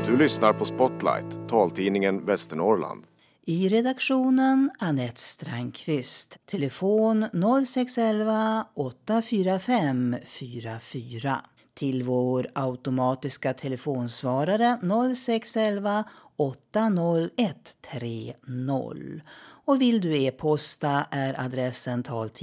Du lyssnar på Spotlight, taltidningen Västernorrland. I redaktionen Anette Strandqvist, telefon 0611 845 44. Till vår automatiska telefonsvarare 0611 801 30. Och vill du e-posta är adressen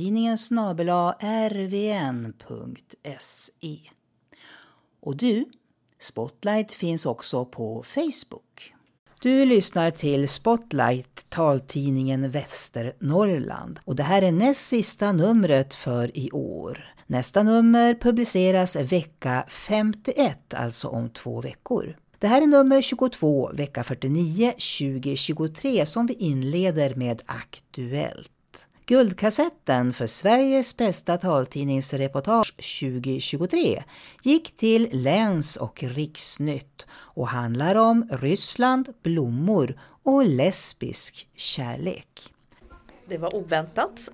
taltidningen@rvn.se. Och du, Spotlight finns också på Facebook. Du lyssnar till Spotlight, taltidningen Västernorrland. Och det här är näst sista numret för i år. Nästa nummer publiceras vecka 51, alltså om 2 veckor. Det här är nummer 22, vecka 49, 2023 som vi inleder med Aktuellt. Guldkassetten för Sveriges bästa taltidningsreportage 2023 gick till Läns- och Riksnytt och handlar om Ryssland, blommor och lesbisk kärlek. Det var oväntat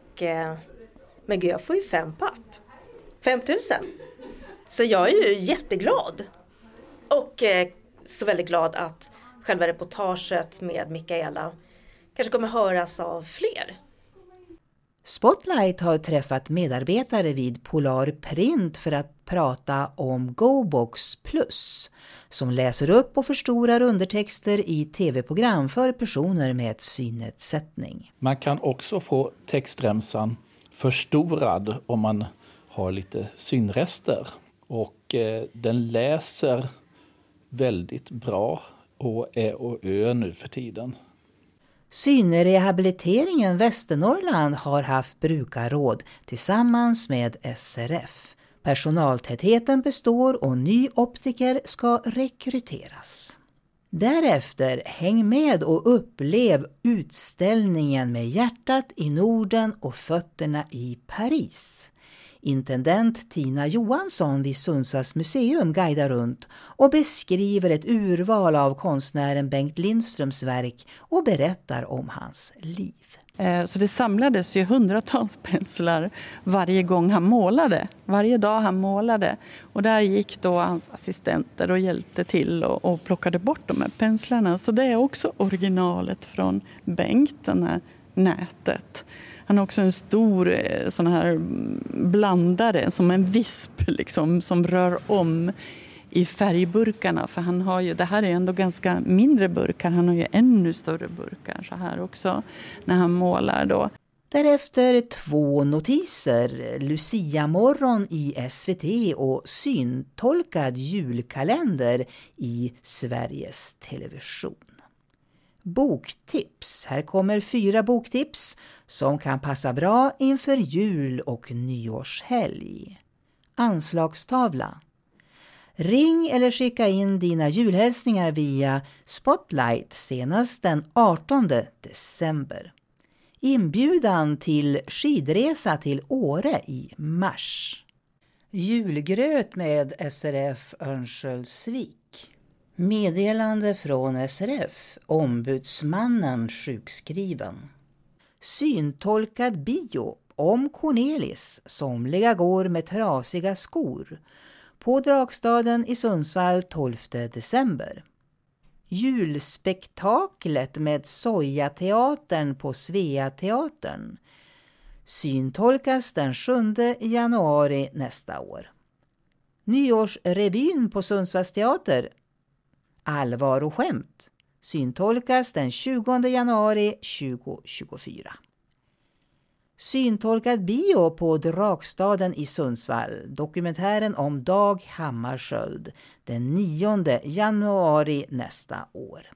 men gud, jag får ju 5 papp. 5 000. Så jag är ju jätteglad. Och så väldigt glad att själva reportaget med Mikaela kanske kommer höras av fler. Spotlight har träffat medarbetare vid Polar Print för att prata om GoBox Plus, som läser upp och förstorar undertexter i tv-program för personer med synnedsättning. Man kan också få textremsan förstorad om man har lite synrester. Och den läser väldigt bra och är å ö nu för tiden. Synrehabiliteringen Västernorrland har haft brukarråd tillsammans med SRF. Personaltätheten består och ny optiker ska rekryteras. Därefter häng med och upplev utställningen med hjärtat i Norden och fötterna i Paris. Intendent Tina Johansson vid Sundsvalls museum guidar runt och beskriver ett urval av konstnären Bengt Lindströms verk och berättar om hans liv. Så det samlades ju hundratals penslar varje gång han målade. Varje dag han målade. Och där gick då hans assistenter och hjälpte till och plockade bort de här penslarna. Så det är också originalet från Bengt, den här nätet. Han har också en stor sån här blandare som en visp liksom, som rör om i färgburkarna. För han har ju, det här är ändå ganska mindre burkar. Han har ju ännu större burkar så här också när han målar då. Därefter 2 notiser, Lucia morgon i SVT och syntolkad julkalender i Sveriges Television. Boktips. Här kommer 4 boktips som kan passa bra inför jul- och nyårshelg. Anslagstavla. Ring eller skicka in dina julhälsningar via Spotlight senast den 18 december. Inbjudan till skidresa till Åre i mars. Julgröt med SRF Örnsköldsvik. Meddelande från SRF, ombudsmannen sjukskriven. Syntolkad bio om Cornelis, somliga går med trasiga skor. På Drakstaden i Sundsvall 12 december. Julspektaklet med Sojateatern på Sveateatern. Syntolkas den 7 januari nästa år. Nyårsrevyn på Sundsvalls teater. Allvar och skämt. Syntolkas den 20 januari 2024. Syntolkad bio på Drakstaden i Sundsvall. Dokumentären om Dag Hammarskjöld den 9 januari nästa år.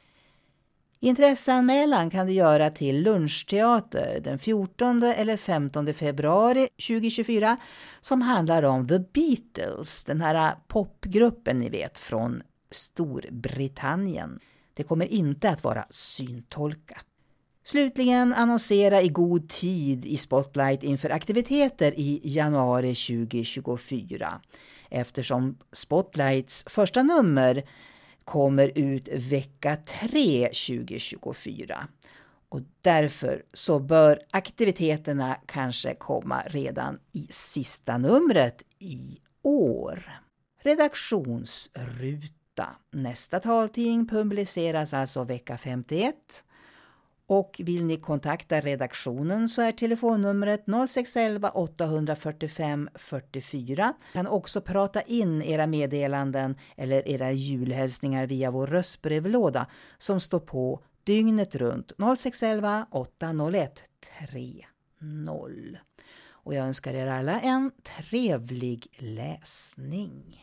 Intresseanmälan kan du göra till Lunchteater den 14 eller 15 februari 2024 som handlar om The Beatles, den här popgruppen ni vet från Storbritannien. Det kommer inte att vara syntolkat. Slutligen annonsera i god tid i Spotlight inför aktiviteter i januari 2024. Eftersom Spotlights första nummer kommer ut vecka 3 2024. Och därför så bör aktiviteterna kanske komma redan i sista numret i år. Redaktionsruta. Nästa taltidning publiceras alltså vecka 51. Och vill ni kontakta redaktionen så är telefonnumret 0611 845 44. Kan också prata in era meddelanden eller era julhälsningar via vår röstbrevlåda som står på dygnet runt 0611 801 30. Och jag önskar er alla en trevlig läsning.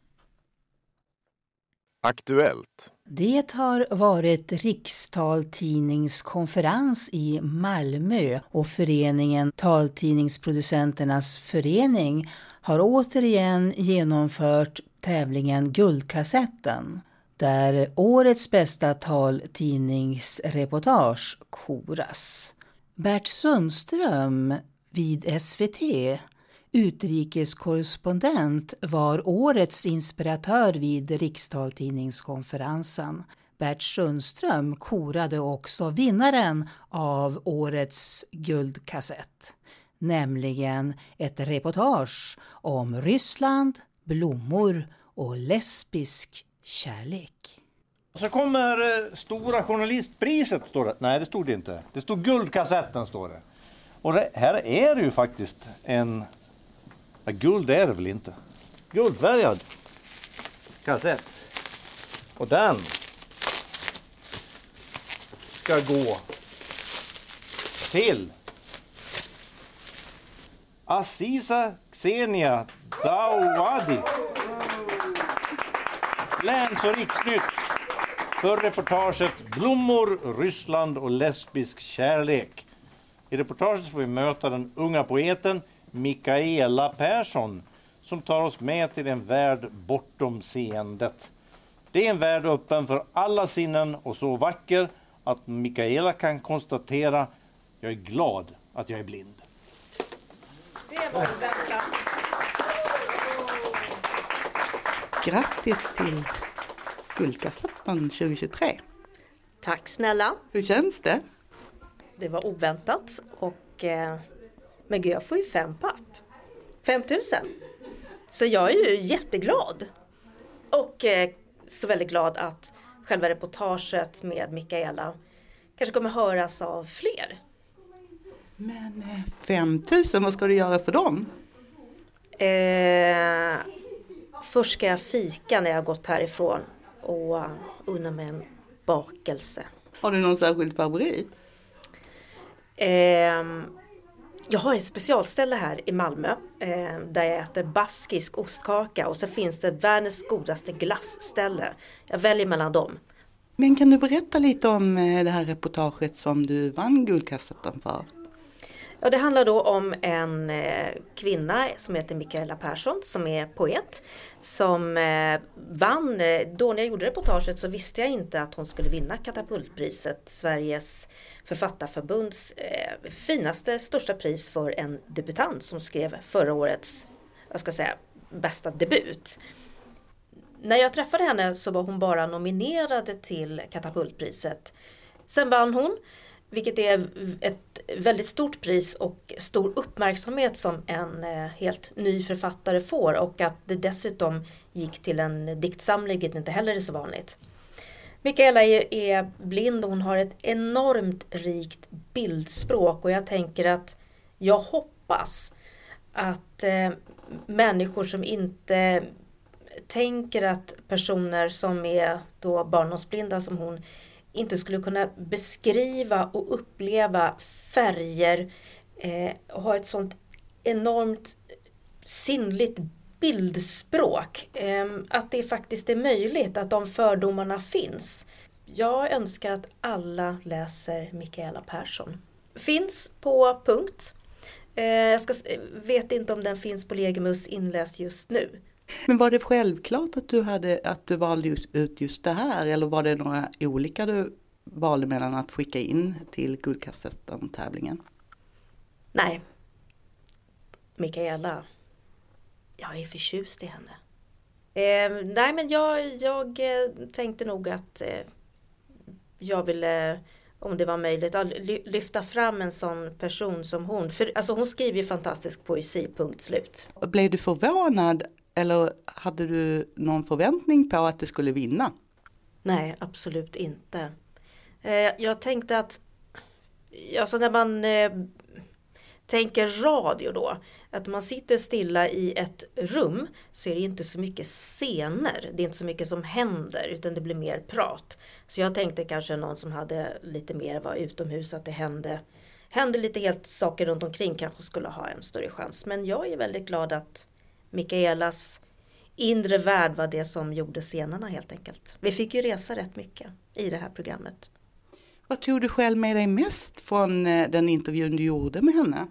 Aktuellt. Det har varit rikstaltidningskonferens i Malmö och föreningen Taltidningsproducenternas förening har återigen genomfört tävlingen Guldkassetten där årets bästa taltidningsreportage koras. Bert Sundström vid SVT, utrikeskorrespondent, var årets inspiratör vid rikstaltidningskonferensen. Bert Sundström korade också vinnaren av årets guldkassett, nämligen ett reportage om Ryssland, blommor och lesbisk kärlek. Så kommer stora journalistpriset, står det. Nej, det stod det inte. Det stod guldkassetten, står det. Och det här är ju faktiskt en... Ja, guld är det väl inte. Guldfärgad kassett. Och den ska gå till Aziza Xenia Dawadi. Läns- och riksnytt för reportaget Blommor, Ryssland och lesbisk kärlek. I reportaget får vi möta den unga poeten Mikaela Persson som tar oss med till en värld bortom seendet. Det är en värld öppen för alla sinnen och så vacker att Mikaela kan konstatera: jag är glad att jag är blind. Det var oväntat. Grattis till Guldkassetten 2023. Tack snälla. Hur känns det? Det var oväntat och men gud, jag får ju 5 papp. 5 000. Så jag är ju jätteglad. Och så väldigt glad att själva reportaget med Mikaela kanske kommer höras av fler. Men 5 000, vad ska du göra för dem? Först ska jag fika när jag har gått härifrån och unna mig en bakelse. Har du någon särskild favorit? Jag har ett specialställe här i Malmö där jag äter baskisk ostkaka och så finns det världens godaste glassställe. Jag väljer mellan dem. Men kan du berätta lite om det här reportaget som du vann Guldkassetten för? Ja, det handlar då om en kvinna som heter Mikaela Persson som är poet som vann. Då när jag gjorde reportaget så visste jag inte att hon skulle vinna Katapultpriset, Sveriges författarförbunds finaste, största pris för en debutant som skrev förra årets, bästa debut. När jag träffade henne så var hon bara nominerad till Katapultpriset. Sen vann hon, vilket är ett väldigt stort pris och stor uppmärksamhet som en helt ny författare får. Och att det dessutom gick till en diktsamling, vilket inte heller är så vanligt. Mikaela är blind och hon har ett enormt rikt bildspråk. Och jag tänker att jag hoppas att människor som inte tänker att personer som är då barndomsblinda som hon inte skulle kunna beskriva och uppleva färger och ha ett sånt enormt sinnligt bildspråk. Att det faktiskt är möjligt, att de fördomarna finns. Jag önskar att alla läser Mikaela Persson. Finns på punkt. Jag vet inte om den finns på Legimus inläst just nu. Men var det självklart att du valde ut just det här, eller var det några olika du valde mellan att skicka in till Guldkassetten-tävlingen? Nej. Mikaela, jag är förtjust i henne. Nej, men jag tänkte nog att jag ville, om det var möjligt, att lyfta fram en sån person som hon. För alltså, hon skriver ju fantastisk poesi, punkt slut. Blev du förvånad Eller hade du någon förväntning på att du skulle vinna? Nej, absolut inte. Jag tänkte att alltså när man tänker radio då, att man sitter stilla i ett rum så är det inte så mycket scener. Det är inte så mycket som händer utan det blir mer prat. Så jag tänkte kanske någon som hade lite mer var utomhus, att det hände lite helt saker runt omkring kanske skulle ha en större chans. Men jag är väldigt glad att Mikaelas inre värld var det som gjorde scenerna helt enkelt. Vi fick ju resa rätt mycket i det här programmet. Vad tog du själv med dig mest från den intervjun du gjorde med henne?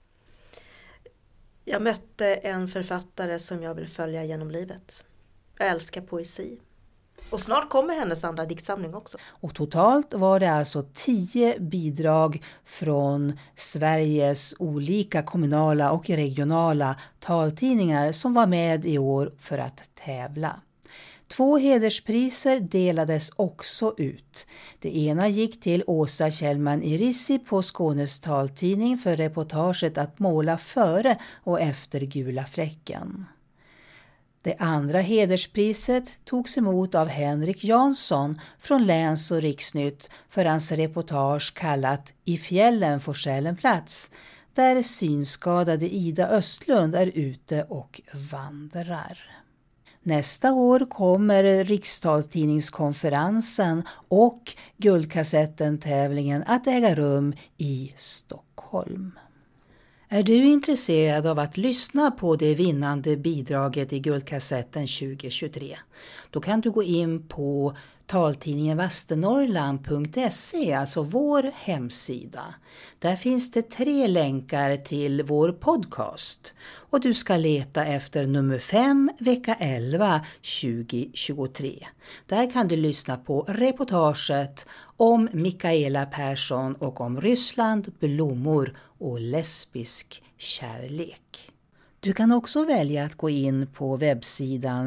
Jag mötte en författare som jag vill följa genom livet. Jag älskar poesi. Och snart kommer hennes andra diktsamling också. Och totalt var det alltså 10 bidrag från Sveriges olika kommunala och regionala taltidningar som var med i år för att tävla. 2 hederspriser delades också ut. Det ena gick till Åsa Kjellman Irissi på Skånes taltidning för reportaget att måla före och efter gula fläcken. Det andra hederspriset togs emot av Henrik Jansson från Läns- och Riksnytt för hans reportage kallat I fjällen får själen plats, där synskadade Ida Östlund är ute och vandrar. Nästa år kommer Rikstaltidningskonferensen och Guldkassetten-tävlingen att äga rum i Stockholm. Är du intresserad av att lyssna på det vinnande bidraget i Guldkassetten 2023? Då kan du gå in på taltidningen Västernorrland.se, alltså vår hemsida. Där finns det 3 länkar till vår podcast. Och du ska leta efter nummer 5, vecka 11, 2023. Där kan du lyssna på reportaget om Mikaela Persson och om Ryssland, blommor och lesbisk kärlek. Du kan också välja att gå in på webbsidan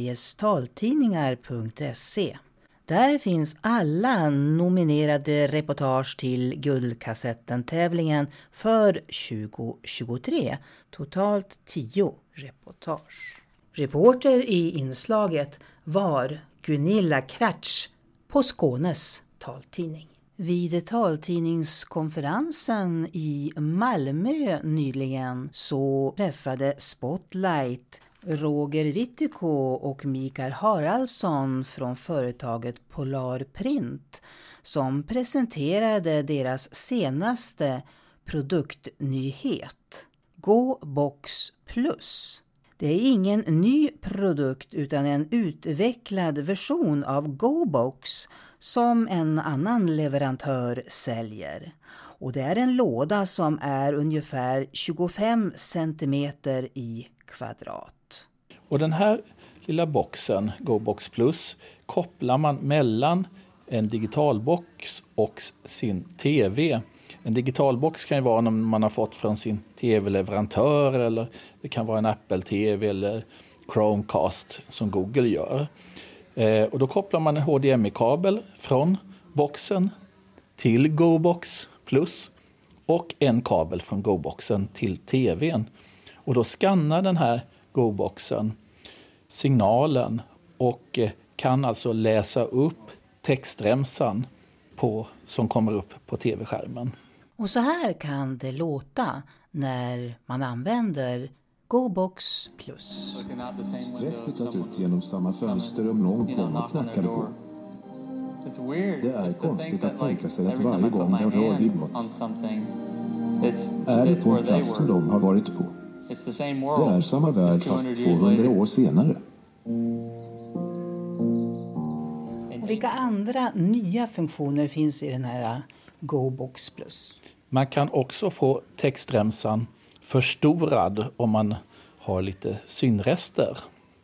sverigestaltidningar.se. Där finns alla nominerade reportage till Guldkassetten-tävlingen för 2023. Totalt 10 reportage. Reporter i inslaget var Gunilla Kratsch på Skånes taltidning. Vid taltidningskonferensen i Malmö nyligen så träffade Spotlight Roger Wittyko och Mikael Haraldsson från företaget Polar Print som presenterade deras senaste produktnyhet, GoBox Plus. Det är ingen ny produkt utan en utvecklad version av GoBox som en annan leverantör säljer. Och det är en låda som är ungefär 25 centimeter i kvadrat. Och den här lilla boxen, GoBox Plus, kopplar man mellan en digitalbox och sin tv. En digitalbox kan ju vara när man har fått från sin tv-leverantör, eller det kan vara en Apple TV eller Chromecast som Google gör. Och då kopplar man en HDMI-kabel från boxen till GoBox Plus och en kabel från GoBoxen till tvn. Och då skannar den här GoBoxen signalen och kan alltså läsa upp textremsan som kommer upp på tv-skärmen. Och så här kan det låta när man använder GoBox Plus. Strecket satt ut genom samma fönster om någon kom och knackade på. Det är konstigt att tänka sig att varje gång den rör vid något är det på en plats som de har varit på. Det är samma värld fast 200 år senare. Och vilka andra nya funktioner finns i den här GoBox Plus? Man kan också få textremsan förstorad om man har lite synrester.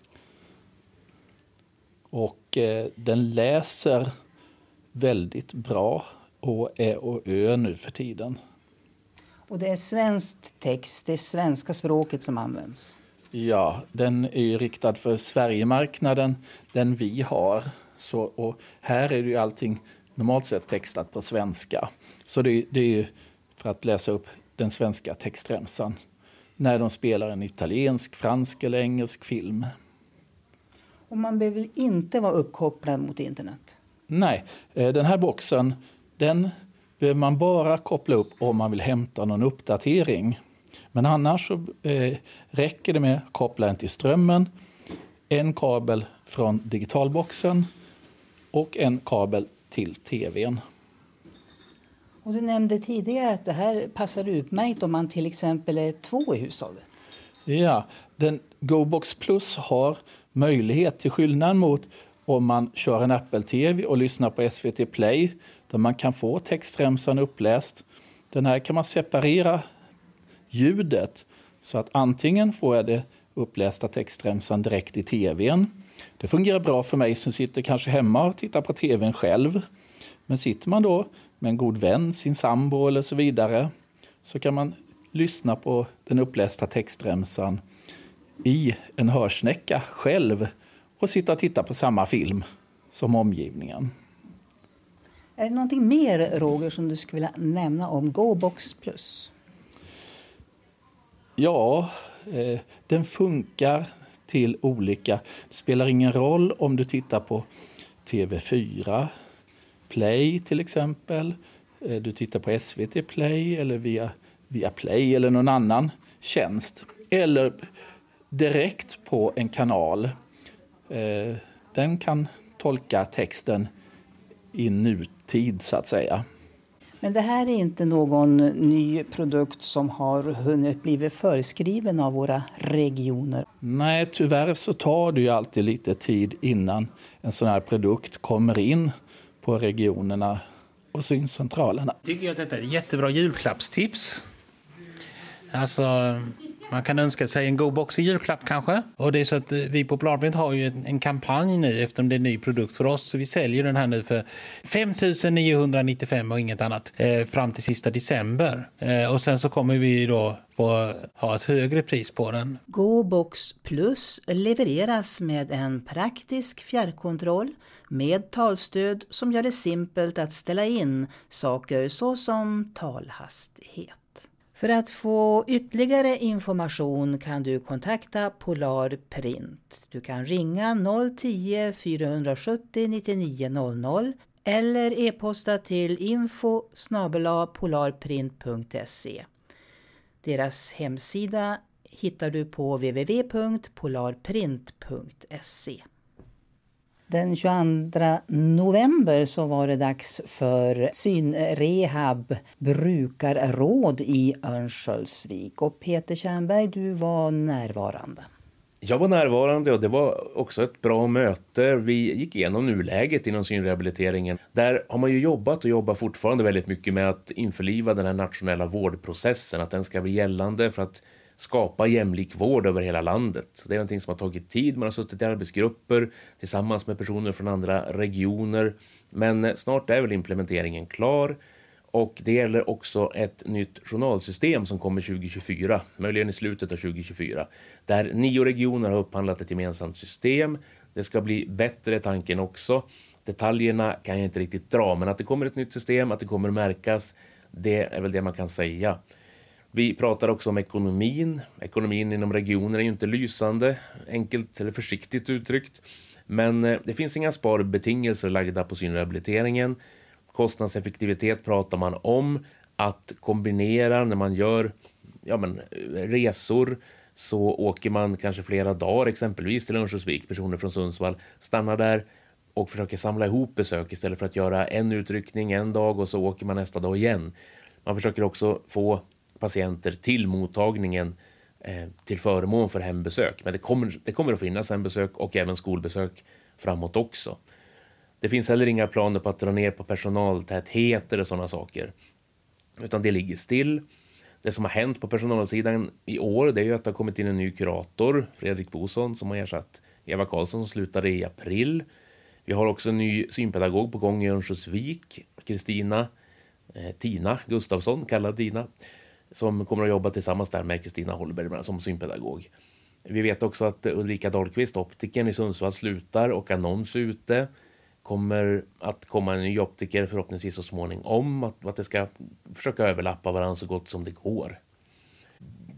Och den läser väldigt bra och är å ö nu för tiden. Och det är svensk text, det är svenska språket som används. Ja, den är ju riktad för Sverigemarknaden, den vi har. Och här är det ju allting normalt sett textat på svenska. Så det är ju för att läsa upp den svenska textremsan. när de spelar en italiensk, fransk eller engelsk film. Och man behöver inte vara uppkopplad mot internet? Nej, den här boxen den behöver man bara koppla upp om man vill hämta någon uppdatering. Men annars så räcker det med att koppla den till strömmen, en kabel från digitalboxen och en kabel till tvn. Och du nämnde tidigare att det här passar utmärkt om man till exempel är 2 i hushållet. Ja, den GoBox Plus har möjlighet till skillnad mot om man kör en Apple TV och lyssnar på SVT Play där man kan få textremsan uppläst. Den här kan man separera ljudet så att antingen får jag det upplästa textremsan direkt i tvn. Det fungerar bra för mig som sitter kanske hemma och tittar på tvn själv. Men sitter man då med en god vän, sin sambo eller så vidare, så kan man lyssna på den upplästa textremsan i en hörsnäcka själv och sitta och titta på samma film som omgivningen. Är det någonting mer, Roger, som du skulle vilja nämna om GoBox Plus? Ja, den funkar till olika. Det spelar ingen roll om du tittar på TV4 Play till exempel. Du tittar på SVT Play eller via Play eller någon annan tjänst. Eller direkt på en kanal. Den kan tolka texten i nutid så att säga. Men det här är inte någon ny produkt som har hunnit bli föreskriven av våra regioner? Nej, tyvärr så tar det ju alltid lite tid innan en sån här produkt kommer in på regionerna och syncentralerna. Jag tycker att detta är ett jättebra julklappstips. Alltså, man kan önska sig en GoBox i julklapp kanske. Och det är så att vi på Polarprint har ju en kampanj nu eftersom det är en ny produkt för oss. Så vi säljer den här nu för 5 995 och inget annat fram till sista december. Och sen så kommer vi då få ha ett högre pris på den. GoBox Plus levereras med en praktisk fjärrkontroll med talstöd som gör det simpelt att ställa in saker såsom talhastighet. För att få ytterligare information kan du kontakta Polarprint. Du kan ringa 010-470 9900 eller e-posta till info@polarprint.se. Deras hemsida hittar du på www.polarprint.se. Den 22 november så var det dags för synrehab brukarråd i Örnsköldsvik. Och Peter Tjernberg, du var närvarande. Jag var närvarande och det var också ett bra möte. Vi gick igenom nuläget inom synrehabiliteringen. Där har man ju jobbat och jobbar fortfarande väldigt mycket med att införliva den här nationella vårdprocessen. Att den ska bli gällande för att skapa jämlik vård över hela landet. Det är någonting som har tagit tid. Man har suttit i arbetsgrupper tillsammans med personer från andra regioner. Men snart är väl implementeringen klar. Och det gäller också ett nytt journalsystem som kommer 2024, möjligen i slutet av 2024. Där 9 regioner har upphandlat ett gemensamt system. Det ska bli bättre, tanken också. Detaljerna kan jag inte riktigt dra, men att det kommer ett nytt system, att det kommer märkas, det är väl det man kan säga. Vi pratar också om ekonomin. Ekonomin inom regioner är ju inte lysande, enkelt eller försiktigt uttryckt. Men det finns inga sparbetingelser lagda på synrehabiliteringen. Kostnadseffektivitet pratar man om. Att kombinera när man gör resor så åker man kanske flera dagar exempelvis till Örnsköldsvik. Personer från Sundsvall stannar där och försöker samla ihop besök istället för att göra en utryckning en dag och så åker man nästa dag igen. Man försöker också få patienter till mottagningen till förmån för hembesök. Men det kommer att finnas hembesök och även skolbesök framåt också. Det finns heller inga planer på att dra ner på personaltätheter och sådana saker. Utan det ligger still. Det som har hänt på personalsidan i år, det är ju att det har kommit in en ny kurator, Fredrik Boson, som har ersatt Eva Karlsson som slutade i april. Vi har också en ny synpedagog på gång i Örnsköldsvik, Tina Gustafsson, kallad Dina, som kommer att jobba tillsammans där med Kristina Holberg som synpedagog. Vi vet också att Ulrika Dahlqvist, optiken i Sundsvall, slutar och annons ute. Kommer att komma en ny optiker förhoppningsvis så småningom, att det ska försöka överlappa varandra så gott som det går.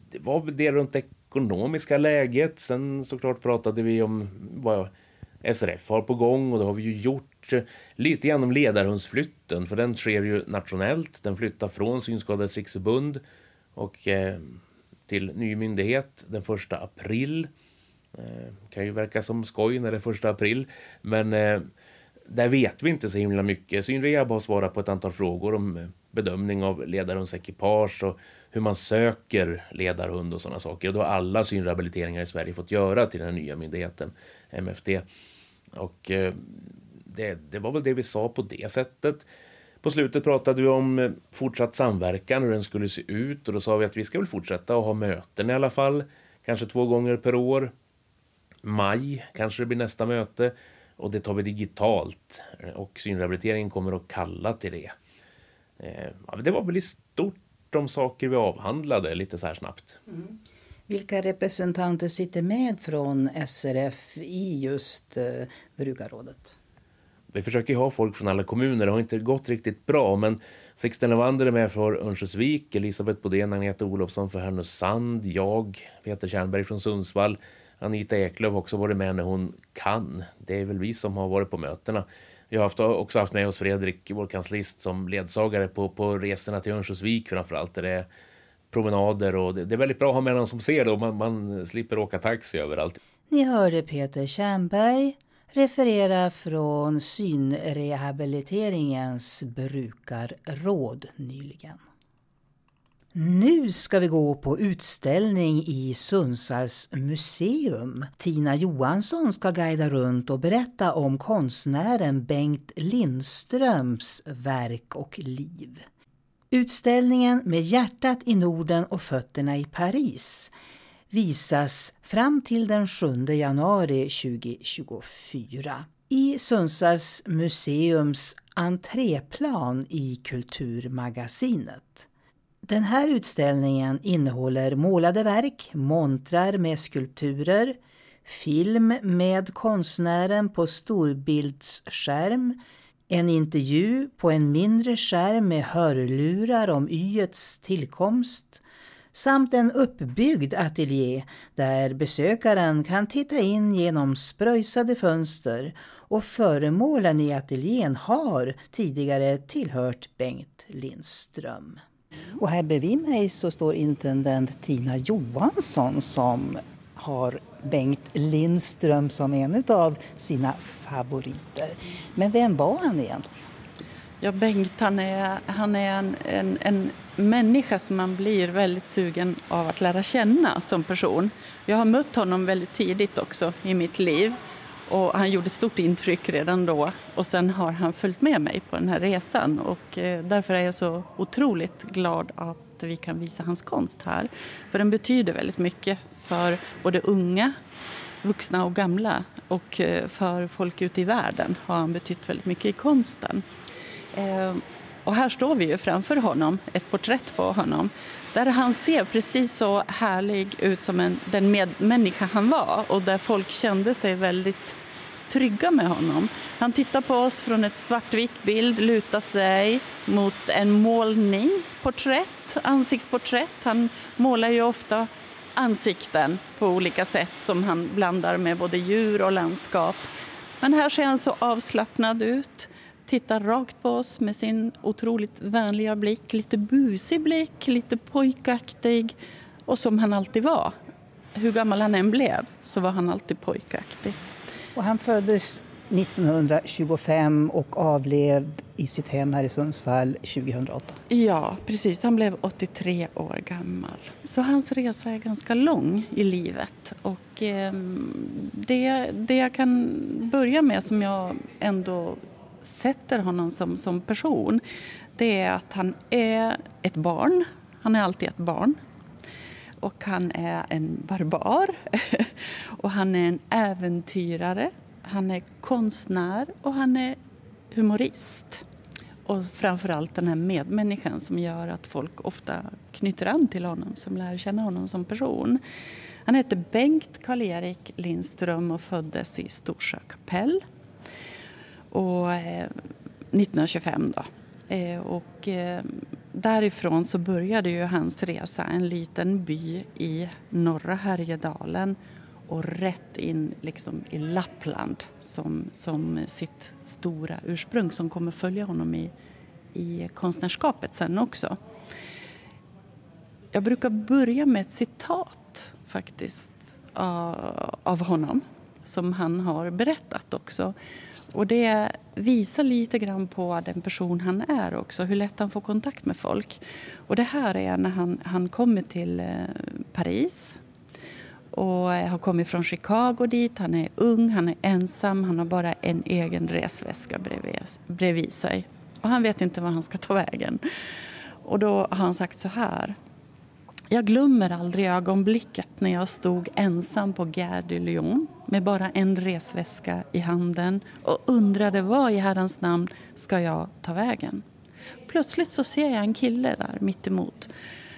det var väl det runt ekonomiska läget. Sen såklart pratade vi om vad SRF har på gång, och det har vi ju gjort lite grann om ledarhundsflytten, för den sker ju nationellt. Den flyttar från Synskadades riksförbund och till ny myndighet den 1 april. Kan ju verka som skoj när det är 1 april, men där vet vi inte så himla mycket. Synrehab har svarat på ett antal frågor om bedömning av ledarhundsekipage och hur man söker ledarhund och sådana saker. Och då har alla synrehabiliteringar i Sverige fått göra till den här nya myndigheten, MFD. Och det var väl det vi sa på det sättet. På slutet pratade vi om fortsatt samverkan, hur den skulle se ut. Och då sa vi att vi ska väl fortsätta att ha möten i alla fall. Kanske 2 gånger per år. Maj kanske det blir nästa möte. Och det tar vi digitalt. Och synrehabiliteringen kommer att kalla till det. Det var väl i stort de saker vi avhandlade lite så här snabbt. Mm. Vilka representanter sitter med från SRF i just brukarrådet? Vi försöker ha folk från alla kommuner. Det har inte gått riktigt bra, men Sixten Levander är med för Örnsköldsvik, Elisabeth Bodén, Agneta Olofsson för Härnösand, jag, Peter Tjernberg från Sundsvall, Anita Eklöf också varit med när hon kan. Det är väl vi som har varit på mötena. Vi har också haft med oss Fredrik, vår kanslist, som ledsagare på resorna till Örnsköldsvik framförallt, där det är promenader, och det är väldigt bra att ha med någon som ser det, och man slipper åka taxi överallt. Ni hörde Peter Tjernberg referera från synrehabiliteringens brukarråd nyligen. Nu ska vi gå på utställning i Sundsvalls museum. Tina Johansson ska guida runt och berätta om konstnären Bengt Lindströms verk och liv. Utställningen Med hjärtat i Norden och fötterna i Paris visas fram till den 7 januari 2024 i Sundsvalls museums entréplan i Kulturmagasinet. Den här utställningen innehåller målade verk, montrar med skulpturer, film med konstnären på storbildsskärm, en intervju på en mindre skärm med hörlurar om yets tillkomst, samt en uppbyggd ateljé där besökaren kan titta in genom spröjsade fönster, och föremålen i ateljén har tidigare tillhört Bengt Lindström. Och här bredvid mig så står intendent Tina Johansson som har Bengt Lindström som en av sina favoriter. Men vem var han egentligen? Ja, Bengt han är en människa som man blir väldigt sugen av att lära känna som person. Jag har mött honom väldigt tidigt också i mitt liv. Och han gjorde ett stort intryck redan då. Och sen har han följt med mig på den här resan. Och därför är jag så otroligt glad att vi kan visa hans konst här. För den betyder väldigt mycket för både unga, vuxna och gamla. Och för folk ute i världen har han betytt väldigt mycket i konsten. Och här står vi ju framför honom, ett porträtt på honom. Där han ser precis så härlig ut som den medmänniska han var. Och där folk kände sig väldigt trygga med honom. Han tittar på oss från ett svartvitt bild, lutar sig mot en målning, ansiktsporträtt. Han målar ju ofta ansikten på olika sätt som han blandar med både djur och landskap. Men här ser han så avslappnad ut. Tittar rakt på oss med sin otroligt vänliga blick. Lite busig blick, lite pojkaktig. Och som han alltid var. Hur gammal han än blev så var han alltid pojkaktig. Och han föddes 1925 och avled i sitt hem här i Sundsvall 2008. Ja, precis. Han blev 83 år gammal. Så hans resa är ganska lång i livet. Och det jag kan börja med, som jag ändå sätter honom som person, det är att han är ett barn. Han är alltid ett barn. Och han är en barbar. Och han är en äventyrare. Han är konstnär och han är humorist. Och framförallt den här medmänniskan som gör att folk ofta knyter an till honom, som lär känna honom som person. Han heter Bengt Karl-Erik Lindström och föddes i Storsjö kapell. Och 1925 då. Och därifrån så började ju hans resa, en liten by i norra Härjedalen och rätt in liksom i Lappland som sitt stora ursprung som kommer följa honom i konstnärskapet sen också. Jag brukar börja med ett citat faktiskt av honom som han har berättat också. Och det visar lite grann på den person han är också, hur lätt han får kontakt med folk. Och det här är när han kommer till Paris och har kommit från Chicago dit. Han är ung, han är ensam, han har bara en egen resväska bredvid sig. Och han vet inte var han ska ta vägen. Och då har han sagt så här: jag glömmer aldrig ögonblicket när jag stod ensam på Gare de Lyon med bara en resväska i handen och undrade vad i Herrans namn ska jag ta vägen. Plötsligt så ser jag en kille där mitt emot.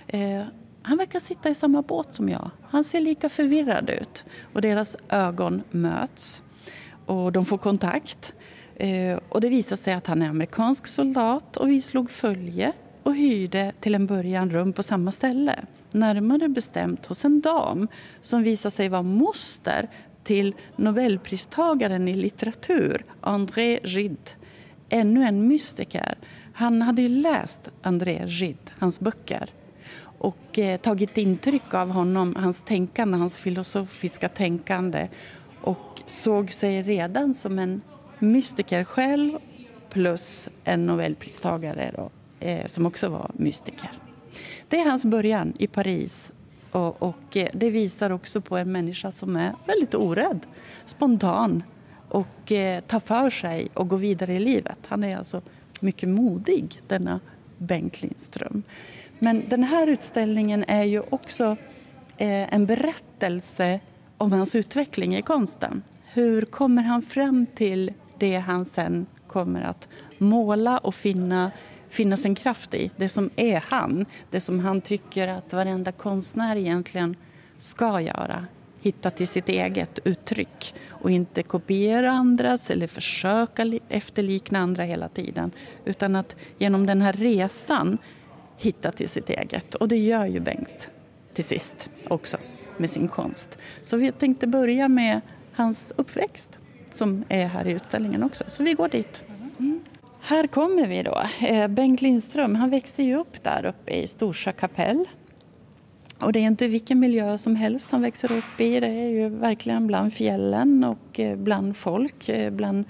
Han verkar sitta i samma båt som jag. Han ser lika förvirrad ut och deras ögon möts och de får kontakt. Och det visar sig att han är amerikansk soldat och vi slog följe och hyrde till en början rum på samma ställe. Närmare bestämt hos en dam som visar sig vara moster till Nobelpristagaren i litteratur, André Gide. Ännu en mystiker. Han hade ju läst André Gide, hans böcker. Och tagit intryck av honom, hans tänkande, hans filosofiska tänkande. Och såg sig redan som en mystiker själv plus en Nobelpristagare då, som också var mystiker. Det är hans början i Paris och det visar också på en människa som är väldigt orädd, spontan och tar för sig och går vidare i livet. Han är alltså mycket modig, denna Bengt Lindström. Men den här utställningen är ju också en berättelse om hans utveckling i konsten. Hur kommer han fram till det han sen kommer att måla och finna sin kraft i? Det som är han, det som han tycker att varenda konstnär egentligen ska göra. Hitta till sitt eget uttryck och inte kopiera andras eller försöka efterlikna andra hela tiden. Utan att genom den här resan hitta till sitt eget. Och det gör ju Bengt till sist också med sin konst. Så vi tänkte börja med hans uppväxt som är här i utställningen också. Så vi går dit. Här kommer vi då. Bengt Lindström, han växte ju upp där uppe i Storsjö kapell. Och det är inte vilken miljö som helst han växer upp i. Det är ju verkligen bland fjällen och bland folk, bland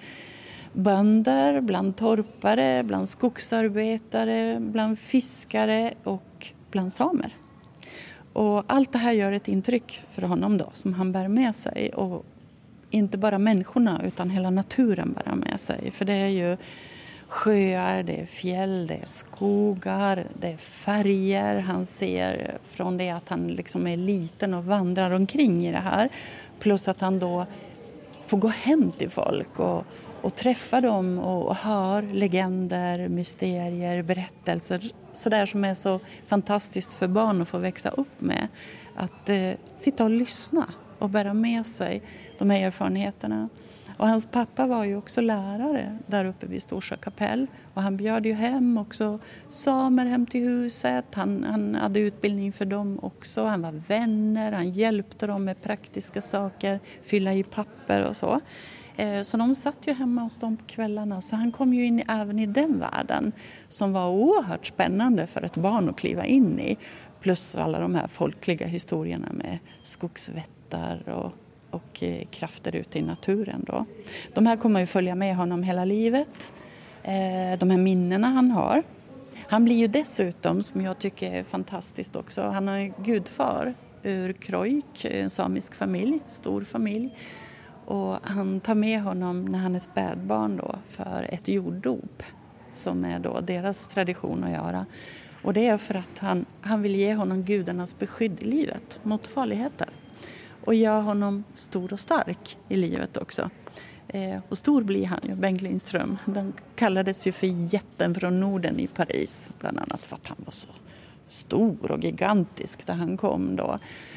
bönder, bland torpare, bland skogsarbetare, bland fiskare och bland samer. Och allt det här gör ett intryck för honom då som han bär med sig. Och inte bara människorna utan hela naturen bär med sig. För det är ju sjöar, det är fjäll, det är skogar, det är färger. Han ser från det att han liksom är liten och vandrar omkring i det här. Plus att han då får gå hem till folk och träffa dem och hör legender, mysterier, berättelser. Sådär som är så fantastiskt för barn att få växa upp med. Att sitta och lyssna och bära med sig de här erfarenheterna. Och hans pappa var ju också lärare där uppe vid Storsjö kapell. Och han bjöd ju hem också samer hem till huset. Han hade utbildning för dem också. Han var vänner, han hjälpte dem med praktiska saker. Fylla i papper och så. Så de satt ju hemma hos dem på kvällarna. Så han kom ju in även i den världen som var oerhört spännande för ett barn att kliva in i. Plus alla de här folkliga historierna med skogsvättar och krafter ute i naturen då. De här kommer ju följa med honom hela livet. De här minnena han har. Han blir ju dessutom, som jag tycker är fantastiskt också, han har ju gudfar ur Krojk, en samisk familj, stor familj. Och han tar med honom när han är spädbarn då för ett jorddop som är då deras tradition att göra. Och det är för att han vill ge honom gudarnas beskydd i livet mot farligheter. Och gör honom stor och stark i livet också. Och stor blir han ju, Bengt Lindström. Den kallades ju för jätten från Norden i Paris. Bland annat för att han var så stor och gigantisk när han kom då.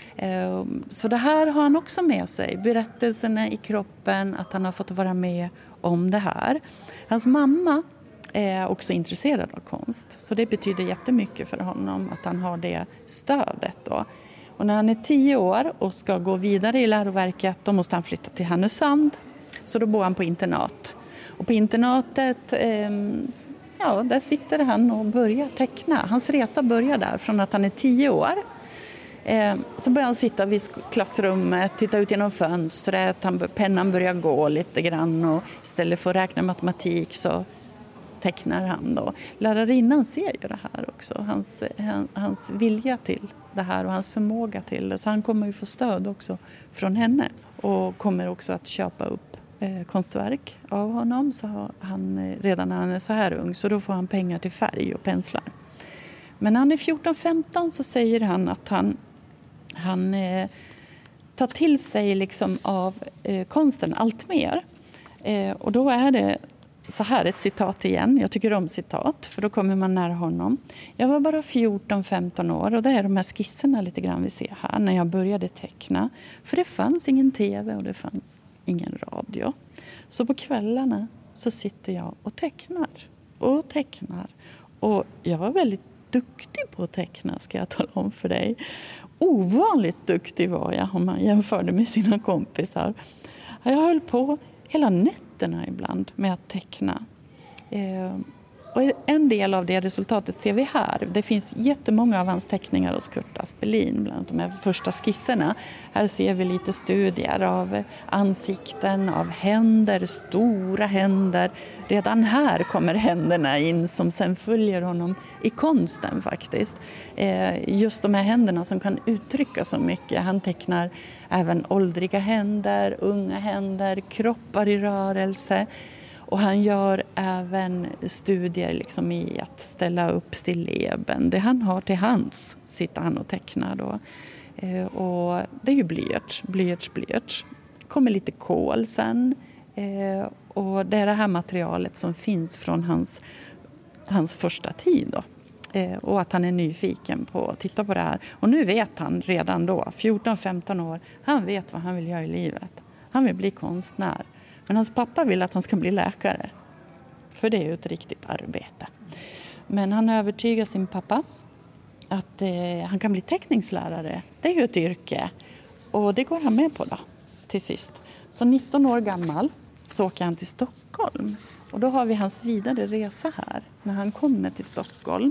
Så det här har han också med sig. Berättelserna i kroppen, att han har fått vara med om det här. Hans mamma är också intresserad av konst. Så det betyder jättemycket för honom att han har det stödet då. Och när han är 10 år och ska gå vidare i läroverket, då måste han flytta till Härnösand. Så då bor han på internat. Och på internatet, där sitter han och börjar teckna. Hans resa börjar där från att han är 10 år. Så börjar han sitta vid klassrummet, titta ut genom fönstret. Pennan börjar gå lite grann och istället för att räkna matematik så tecknar han då. Lärarinnan ser ju det här också, hans vilja till det här och hans förmåga till det. Så han kommer ju få stöd också från henne och kommer också att köpa upp konstverk av honom. Så han, redan när han är så här ung, så då får han pengar till färg och penslar. Men när han är 14-15 så säger han att han tar till sig liksom av konsten allt mer. Och då är det så här ett citat igen. Jag tycker om citat för då kommer man nära honom. Jag var bara 14-15 år och det är de här skisserna lite grann vi ser här när jag började teckna. För det fanns ingen tv och det fanns ingen radio. Så på kvällarna så sitter jag och tecknar. Och jag var väldigt duktig på att teckna, ska jag tala om för dig. Ovanligt duktig var jag om man jämförde med sina kompisar. Jag höll på hela nätterna ibland med att teckna. Och en del av det resultatet ser vi här. Det finns jättemånga av hans teckningar hos Kurt Aspelin, bland de här första skisserna. Här ser vi lite studier av ansikten, av händer, stora händer. Redan här kommer händerna in som sen följer honom i konsten faktiskt. Just de här händerna som kan uttrycka så mycket. Han tecknar även åldriga händer, unga händer, kroppar i rörelse. Och han gör även studier liksom i att ställa upp stilleben. Det han har till hands sitter han och tecknar då. Och det är ju blyerts. Det kommer lite kol sen. Och det är det här materialet som finns från hans första tid då. Och att han är nyfiken på att titta på det här. Och nu vet han redan då, 14-15 år, han vet vad han vill göra i livet. Han vill bli konstnär. Men hans pappa vill att han ska bli läkare. För det är ju ett riktigt arbete. Men han övertygar sin pappa att han kan bli teckningslärare. Det är ju ett yrke. Och det går han med på då, till sist. Så 19 år gammal så åker han till Stockholm. Och då har vi hans vidare resa här. När han kommer till Stockholm.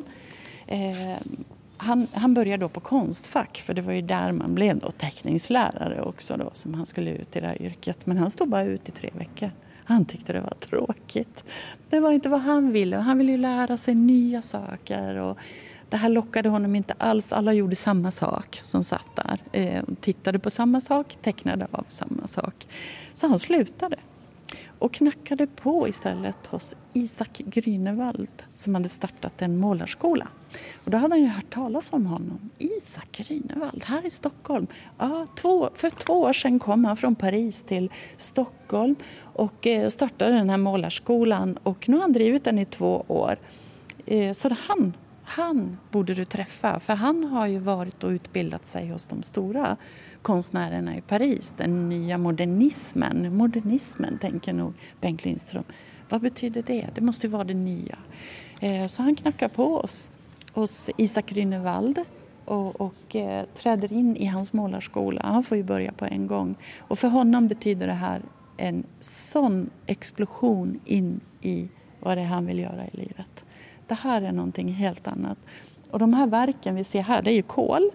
Han började då på Konstfack, för det var ju där man blev då teckningslärare också då, som han skulle ut i det här yrket. Men han stod bara ut i 3 veckor. Han tyckte det var tråkigt. Det var inte vad han ville. Han ville ju lära sig nya saker och det här lockade honom inte alls. Alla gjorde samma sak som satt där. Tittade på samma sak, tecknade av samma sak. Så han slutade. Och knackade på istället hos Isak Grünewald som hade startat en målarskola. Och då hade han ju hört talas om honom. Isak Grünewald, här i Stockholm. Ja, för 2 år sedan kom han från Paris till Stockholm och startade den här målarskolan. Och nu har han drivit den i 2 år. Så han borde du träffa, för han har ju varit och utbildat sig hos de stora konstnärerna i Paris. Den nya modernismen tänker nog Bengt Lindström. Vad betyder det? Det måste vara det nya. Så han knackar på oss hos Isak Grünewald och träder in i hans målarskola. Han får ju börja på en gång. Och för honom betyder det här en sån explosion in i vad det är han vill göra i livet. Det här är någonting helt annat. Och de här verken vi ser här, det är ju kol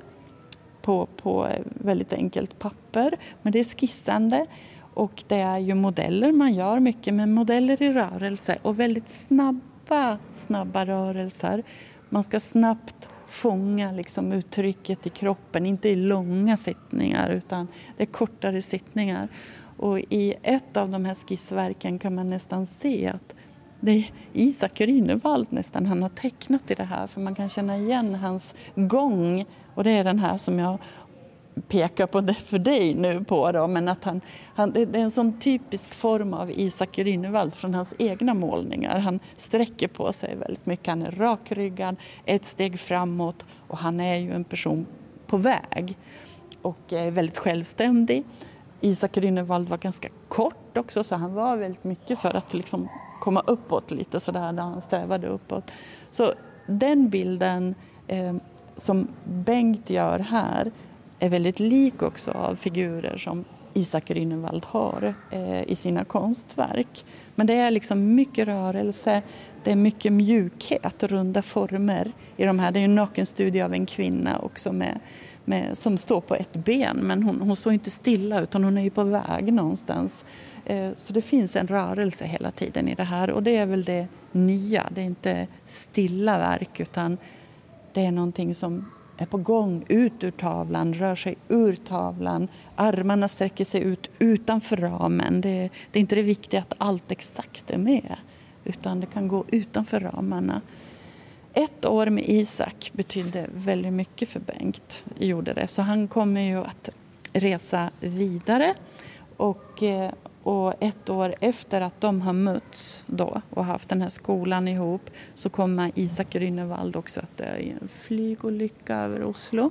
på väldigt enkelt papper. Men det är skissande och det är ju modeller. Man gör mycket med modeller i rörelse och väldigt snabba rörelser. Man ska snabbt fånga liksom uttrycket i kroppen, inte i långa sittningar utan det är kortare sittningar. Och i ett av de här skissverken kan man nästan se att det är Isak Grünewald nästan han har tecknat i det här, för man kan känna igen hans gång, och det är den här som jag pekar på det för dig nu på då, men att det är en sån typisk form av Isak Grünewald från hans egna målningar. Han sträcker på sig väldigt mycket, han är rakryggad, ett steg framåt, och han är ju en person på väg och är väldigt självständig. Isak Grünewald var ganska kort också, så han var väldigt mycket för att liksom komma uppåt lite sådär när han strävade uppåt. Så den bilden som Bengt gör här är väldigt lik också av figurer som Isak Grünewald har i sina konstverk. Men det är liksom mycket rörelse, det är mycket mjukhet, runda former i de här. Det är ju en nakenstudie av en kvinna också som står på ett ben, men hon står inte stilla utan hon är ju på väg någonstans. Så det finns en rörelse hela tiden i det här, och det är väl det nya. Det är inte stilla verk utan det är någonting som är på gång ut ur tavlan, rör sig ur tavlan. Armarna sträcker sig ut utanför ramen. Det är inte det viktiga att allt exakt är med, utan det kan gå utanför ramarna. 1 år med Isak betydde väldigt mycket för Bengt, gjorde det. Så han kommer ju att resa vidare, och 1 år efter att de har mötts då och haft den här skolan ihop, så kommer Isak Grünewald också att dö i en flygolycka över Oslo.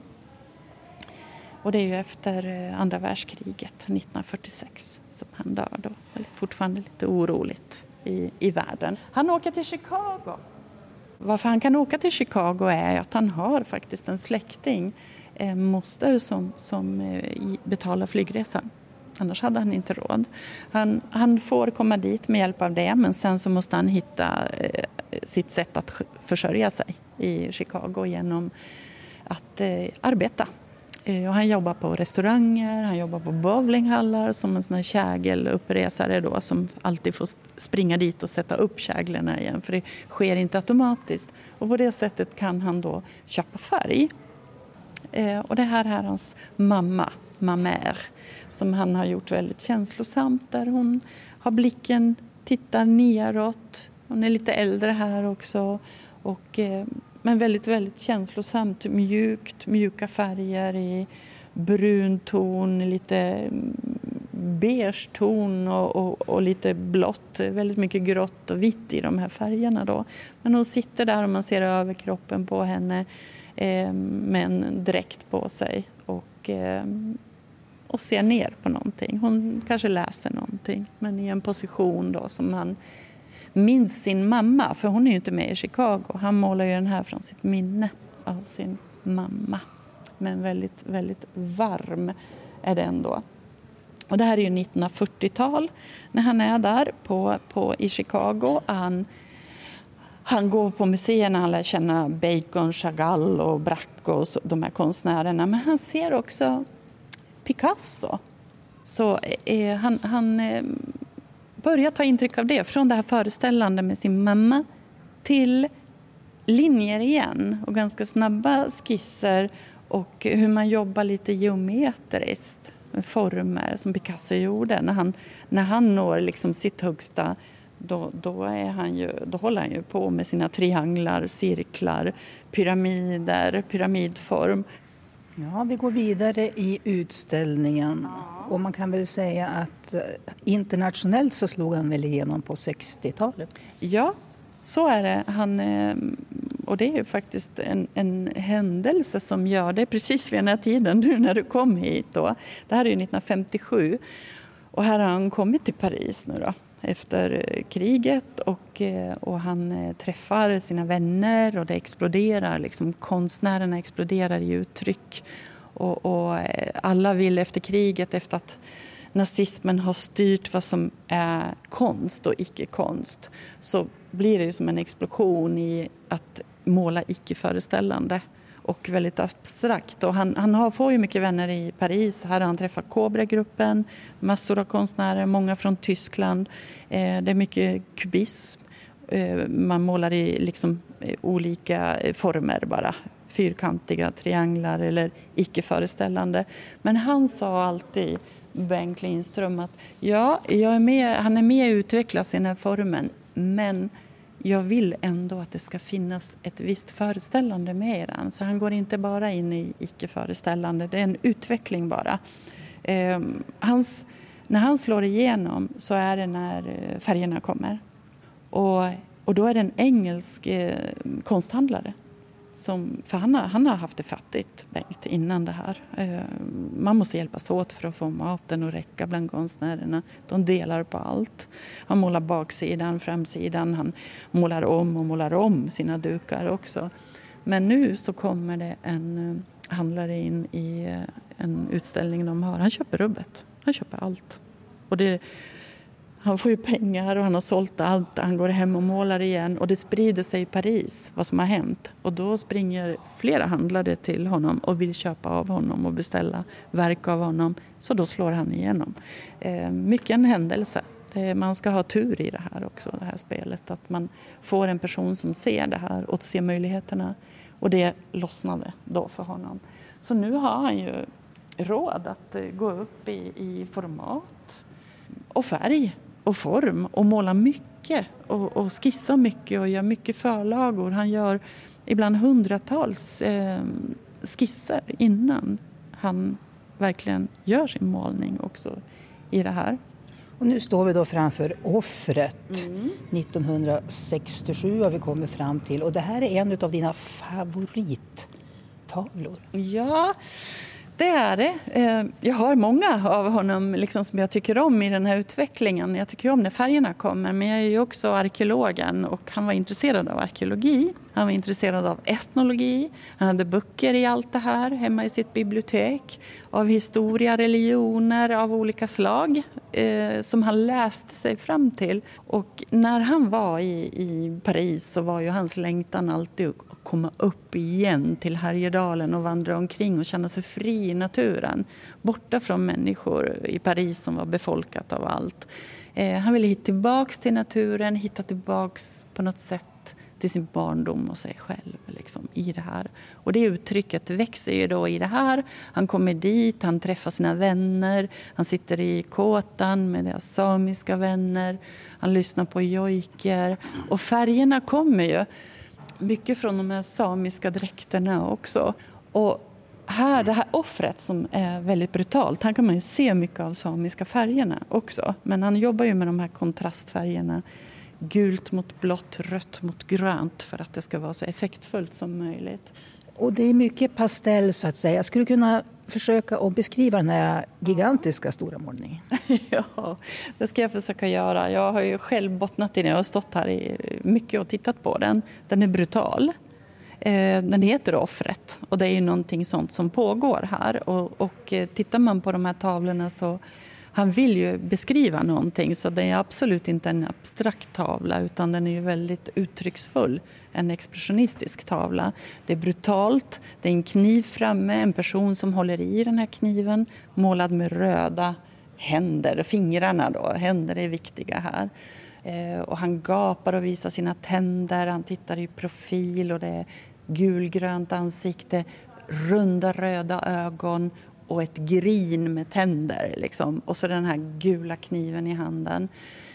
Och det är ju efter andra världskriget 1946 som han dör då. Fortfarande lite oroligt i världen. Han åker till Chicago. Varför han kan åka till Chicago är att han har faktiskt en släkting, en moster som betalar flygresan. Annars hade han inte råd. Han får komma dit med hjälp av det, men sen så måste han hitta sitt sätt att försörja sig i Chicago genom att arbeta. Och han jobbar på restauranger, han jobbar på bowlinghallar som en sån här kägeluppresare då, som alltid får springa dit och sätta upp käglarna igen, för det sker inte automatiskt. Och på det sättet kan han då köpa färg. Och det här är hans mamma, Mamère, som han har gjort väldigt känslosamt, där hon har blicken, tittar neråt. Hon är lite äldre här också, men väldigt, väldigt känslosamt, mjuka färger i brun ton, lite beige ton och lite blått, väldigt mycket grått och vitt i de här färgerna då. Men hon sitter där och man ser över kroppen på henne med en dräkt på sig och ser ner på någonting. Hon kanske läser någonting, men i en position då som han minns sin mamma, för hon är ju inte med i Chicago. Han målar ju den här från sitt minne av sin mamma. Men väldigt, väldigt varm är den då. Och det här är ju 1940-tal när han är där i Chicago. Han går på museerna, han lär känna Bacon, Chagall och Braque och de här konstnärerna. Men han ser också Picasso. Så han börjar ta intryck av det. Från det här föreställande med sin mamma till linjer igen. Och ganska snabba skisser. Och hur man jobbar lite geometriskt med former som Picasso gjorde. När han når liksom sitt högsta, då håller han ju på med sina trianglar, cirklar, pyramidform. Ja, vi går vidare i utställningen. Och man kan väl säga att internationellt så slog han väl igenom på 60-talet. Ja, så är det. Och det är ju faktiskt en händelse som gör det precis vid den här tiden, nu när du kom hit då. Det här är ju 1957 och här har han kommit till Paris nu då, efter kriget och han träffar sina vänner och det exploderar, liksom konstnärerna exploderar i uttryck. Och alla vill efter kriget, efter att nazismen har styrt vad som är konst och icke-konst, så blir det ju som en explosion i att måla icke-föreställande och väldigt abstrakt. Och han får ju mycket vänner i Paris. Här har han träffat Cobra-gruppen, massor av konstnärer, många från Tyskland. Det är mycket kubism. Man målar i liksom olika former bara. Fyrkantiga trianglar eller icke-föreställande. Men han sa alltid, Bengt Lindström, att han är med och utvecklas i den här formen, men jag vill ändå att det ska finnas ett visst föreställande med den. Så han går inte bara in i icke-föreställande, det är en utveckling bara. När han slår igenom så är det när färgerna kommer. Och då är det en engelsk konsthandlare För han har haft det fattigt, Bengt, innan det här. Man måste hjälpas åt för att få maten att räcka bland konstnärerna. De delar på allt. Han målar baksidan, framsidan. Han målar om sina dukar också. Men nu så kommer det en handlare in i en utställning de har. Han köper rubbet. Han köper allt. Och han får ju pengar och han har sålt allt. Han går hem och målar igen. Och det sprider sig i Paris vad som har hänt. Och då springer flera handlare till honom och vill köpa av honom och beställa verk av honom. Så då slår han igenom. Mycket en händelse. Man ska ha tur i det här också, det här spelet. Att man får en person som ser det här och ser möjligheterna. Och det lossnade då för honom. Så nu har han ju råd att gå upp i format och färg och form och måla mycket och skissa mycket och gör mycket förlagor. Han gör ibland hundratals skisser innan han verkligen gör sin målning också i det här. Och nu står vi då framför Offret 1967 har vi kommit fram till. Och det här är en av dina favorittavlor. Ja, det är det. Jag har många av honom liksom, som jag tycker om i den här utvecklingen. Jag tycker om när färgerna kommer, men jag är ju också arkeologen och han var intresserad av arkeologi. Han var intresserad av etnologi. Han hade böcker i allt det här hemma i sitt bibliotek. Av historia, religioner av olika slag som han läste sig fram till. Och när han var i Paris så var ju hans längtan alltid att komma upp igen till Härjedalen och vandra omkring och känna sig fri i naturen. Borta från människor i Paris som var befolkat av allt. Han ville hitta tillbaks till naturen, hitta tillbaks på något sätt till sin barndom och sig själv liksom, i det här. Och det uttrycket växer ju då i det här. Han kommer dit, han träffar sina vänner, han sitter i kåtan med deras samiska vänner, han lyssnar på jojker och färgerna kommer ju mycket från de här samiska dräkterna också. Och här, det här offret som är väldigt brutalt, här kan man ju se mycket av samiska färgerna också. Men han jobbar ju med de här kontrastfärgerna. Gult mot blått, rött mot grönt för att det ska vara så effektfullt som möjligt. Och det är mycket pastell så att säga. Jag skulle kunna försöka att beskriva den här gigantiska stora målningen. Ja, det ska jag försöka göra. Jag har ju själv bottnat i den. Jag har stått här mycket och tittat på den. Den är brutal. Den heter Offret och det är ju någonting sånt som pågår här. Och tittar man på de här tavlorna så han vill ju beskriva någonting, så det är absolut inte en abstrakt tavla utan den är ju väldigt uttrycksfull, en expressionistisk tavla. Det är brutalt, det är en kniv framme, en person som håller i den här kniven målad med röda händer, fingrarna då, händer är viktiga här. Och han gapar och visar sina tänder, han tittar i profil och det är gulgrönt ansikte, runda röda ögon och ett grin med tänder liksom. Och så den här gula kniven i handen.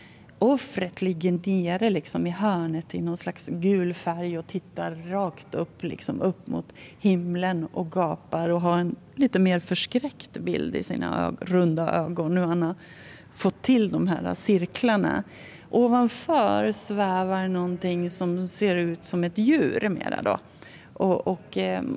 Offret ligger nere liksom i hörnet i någon slags gul färg och tittar rakt upp, liksom upp mot himlen och gapar och har en lite mer förskräckt bild i sina runda ögon. Nu han har fått till de här cirklarna. Ovanför svävar någonting som ser ut som ett djur mera då. Och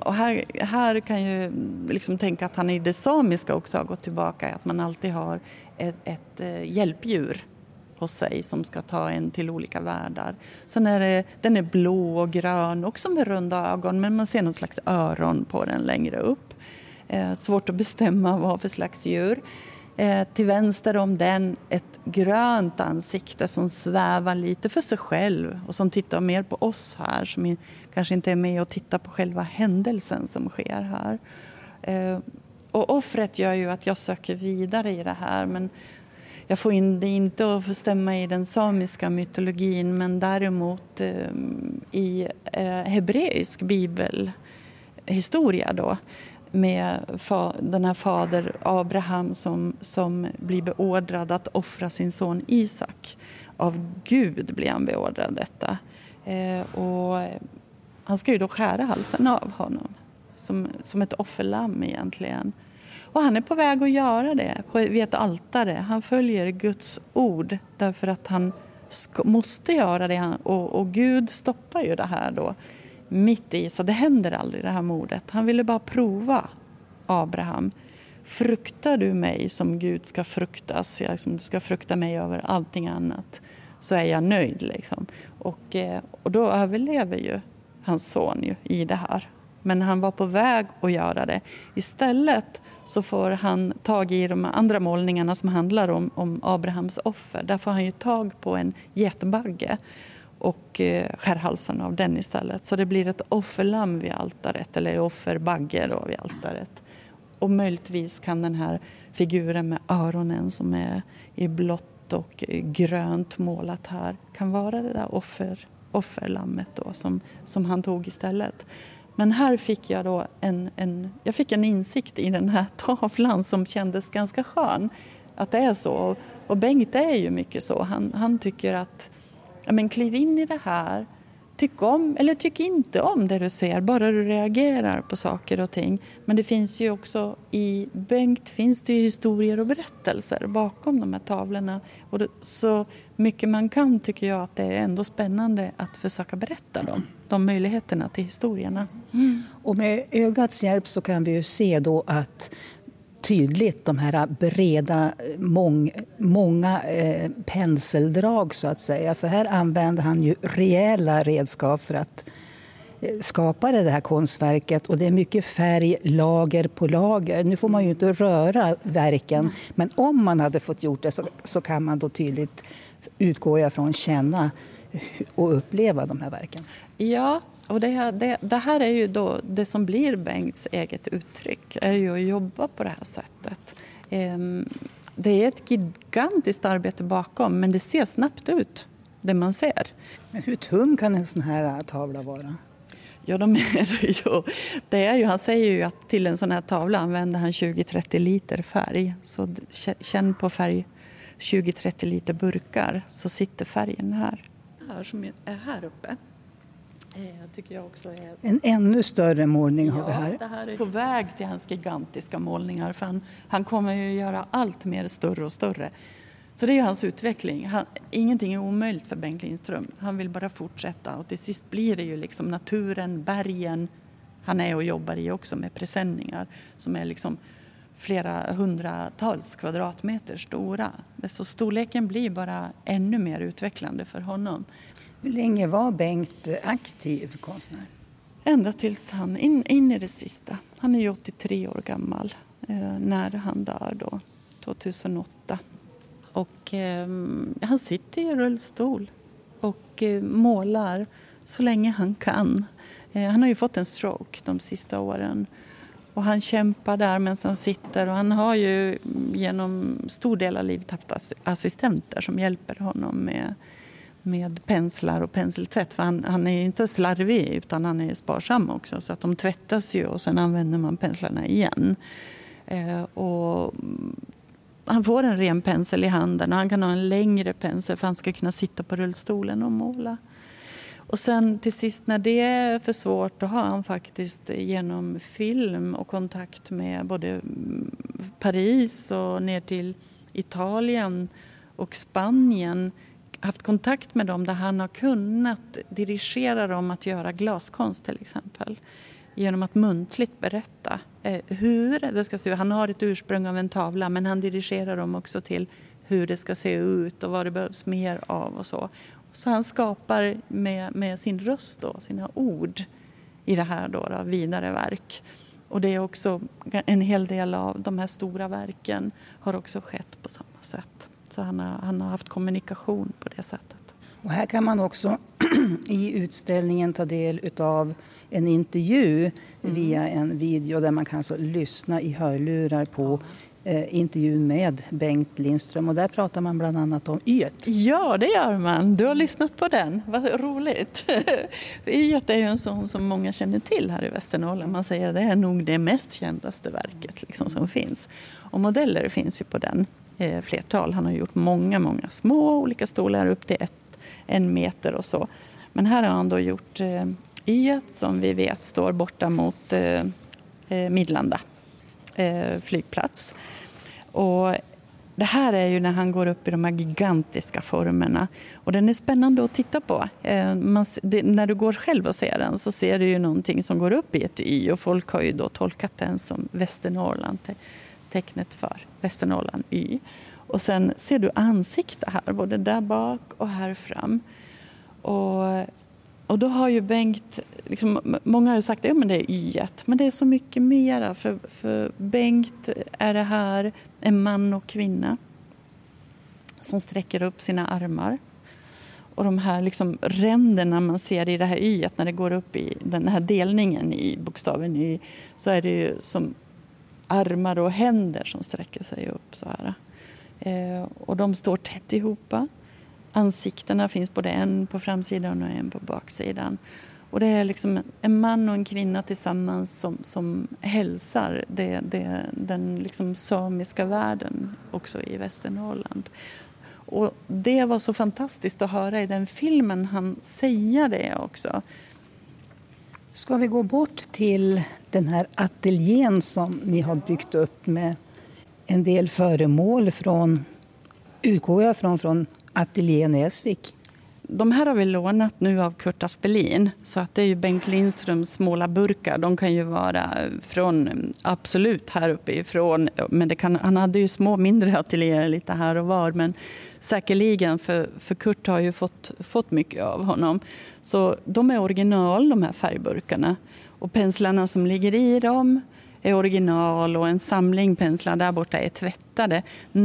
här kan ju liksom tänka att han i det samiska också har gått tillbaka, att man alltid har ett hjälpdjur hos sig som ska ta en till olika världar. Så den är blå och grön, också med runda ögon, men man ser någon slags öron på den längre upp. Svårt att bestämma vad för slags djur. Till vänster om den ett grönt ansikte som svävar lite för sig själv och som tittar mer på oss här, som kanske inte är med och tittar på själva händelsen som sker här. Och offret gör ju att jag söker vidare i det här, men jag får inte att stämma i den samiska mytologin, men däremot i hebreisk bibelhistoria då, med den här fader Abraham som blir beordrad att offra sin son Isak. Av Gud blir han beordrad detta. Och han ska ju då skära halsen av honom som ett offerlamm egentligen. Och han är på väg att göra det vid ett altare. Han följer Guds ord därför att han måste göra det. Och Gud stoppar ju det här då mitt i, så det händer aldrig det här mordet. Han ville bara prova Abraham. Fruktar du mig som Gud ska fruktas, som du ska frukta mig över allting annat, så är jag nöjd liksom. Och då överlever ju hans son ju i det här. Men han var på väg att göra det. Istället så får han tag i de andra målningarna som handlar om Abrahams offer. Där får han ju tag på en getbagge och skär halsen av den istället. Så det blir ett offerlamm vid altaret, eller offerbagge då vid altaret. Och möjligtvis kan den här figuren med öronen som är i blått och grönt målat här, kan vara det där offerlammet då som han tog istället. Men här fick jag då jag fick en insikt i den här tavlan som kändes ganska skön. Att det är så. Och Bengt är ju mycket så. Han tycker att kliv in i det här. Tyck om eller tyck inte om det du ser. Bara du reagerar på saker och ting. Men det finns ju också i Bengt finns det ju historier och berättelser bakom de här tavlorna. Och så mycket man kan tycker jag att det är ändå spännande att försöka berätta dem. De möjligheterna till historierna. Mm. Och med ögats hjälp så kan vi ju se då att tydligt de här breda, många penseldrag så att säga. För här använder han ju rejäla redskap för att skapa det här konstverket. Och det är mycket färg, lager på lager. Nu får man ju inte röra verken. Men om man hade fått gjort det så kan man då tydligt utgå ifrån känna och uppleva de här verken. Ja, och det här är ju då det som blir Bengts eget uttryck, är ju att jobba på det här sättet. Det är ett gigantiskt arbete bakom, men det ser snabbt ut, det man ser. Men hur tung kan en sån här tavla vara? Ja, han säger ju att till en sån här tavla använder han 20-30 liter färg. Så känn på färg 20-30 liter burkar, så sitter färgen här som är här uppe. Tycker jag också är... En ännu större målning har vi här. Det här är på väg till hans gigantiska målningar. För han kommer ju göra allt mer större och större. Så det är ju hans utveckling. Ingenting är omöjligt för Bengt Lindström. Han vill bara fortsätta. Och till sist blir det ju liksom naturen, bergen. Han är och jobbar i också med presenningar. Som är liksom flera hundratals kvadratmeter stora. Så storleken blir bara ännu mer utvecklande för honom. Hur länge var Bengt aktiv konstnär? Ända tills han in i det sista. Han är ju 83 år gammal när han dör då, 2008. Och han sitter i rullstol och målar så länge han kan. Han har ju fått en stroke de sista åren. Och han kämpar där medan han sitter. Och han har ju genom stor del av livet haft assistenter som hjälper honom med penslar och penseltvätt. För han är inte slarvig utan han är sparsam också. Så att de tvättas ju och sen använder man penslarna igen. Och han får en ren pensel i handen och han kan ha en längre pensel för han ska kunna sitta på rullstolen och måla. Och sen till sist när det är för svårt då har han faktiskt genom film och kontakt med både Paris och ner till Italien och Spanien haft kontakt med dem där han har kunnat dirigera dem att göra glaskonst till exempel. Genom att muntligt berätta hur det ska se ut. Han har ett ursprung av en tavla men han dirigerar dem också till hur det ska se ut och vad det behövs mer av och så. Så han skapar med sin röst då, sina ord i det här då, vidare verk. Och det är också en hel del av de här stora verken har också skett på samma sätt. Så han har haft kommunikation på det sättet. Och här kan man också i utställningen ta del av en intervju via en video där man kan alltså lyssna i hörlurar på intervjun med Bengt Lindström. Och där pratar man bland annat om yet. Ja, det gör man. Du har lyssnat på den. Vad roligt. Yet är ju en sån som många känner till här i Västernorrland. Man säger att det är nog det mest kändaste verket liksom, som finns. Och modeller finns ju på den. Flertal. Han har gjort många små olika stolar upp till 1 meter och så. Men här har han då gjort yet som vi vet står borta mot Midlanda flygplats. Och Det här är ju när han går upp i de här gigantiska formerna. Och den är spännande att titta på. När du går själv och ser den så ser du ju någonting som går upp i ett Y. Och folk har ju då tolkat den som Västernorrland, tecknet för Västernorrland Y. Och sen ser du ansikte här, både där bak och här fram. Och då har ju Bengt, liksom, många har ju sagt att det är Y1, men det är så mycket mera. För Bengt är det här en man och kvinna som sträcker upp sina armar. Och de här liksom ränderna man ser i det här Y1 när det går upp i den här delningen i bokstaven Y, så är det ju som armar och händer som sträcker sig upp så här. Och de står tätt ihop. Ansiktena finns både en på framsidan och en på baksidan. Och det är liksom en man och en kvinna tillsammans som hälsar den liksom samiska världen också i Västernorrland. Och det var så fantastiskt att höra i den filmen han säger det också. Ska vi gå bort till den här ateljén som ni har byggt upp med en del föremål utgår jag från ateljén i Essvik? De här har vi lånat nu av Kurt Aspelin, så att det är ju Bengt Lindströms målarburkar. De kan ju vara från absolut här uppe ifrån, men han hade ju små mindre ateljéer lite här och var, men säkerligen för Kurt har ju fått mycket av honom. Så de är original, de här färgburkarna, och penslarna som ligger i dem är original, och en samling penslar där borta är tvättade.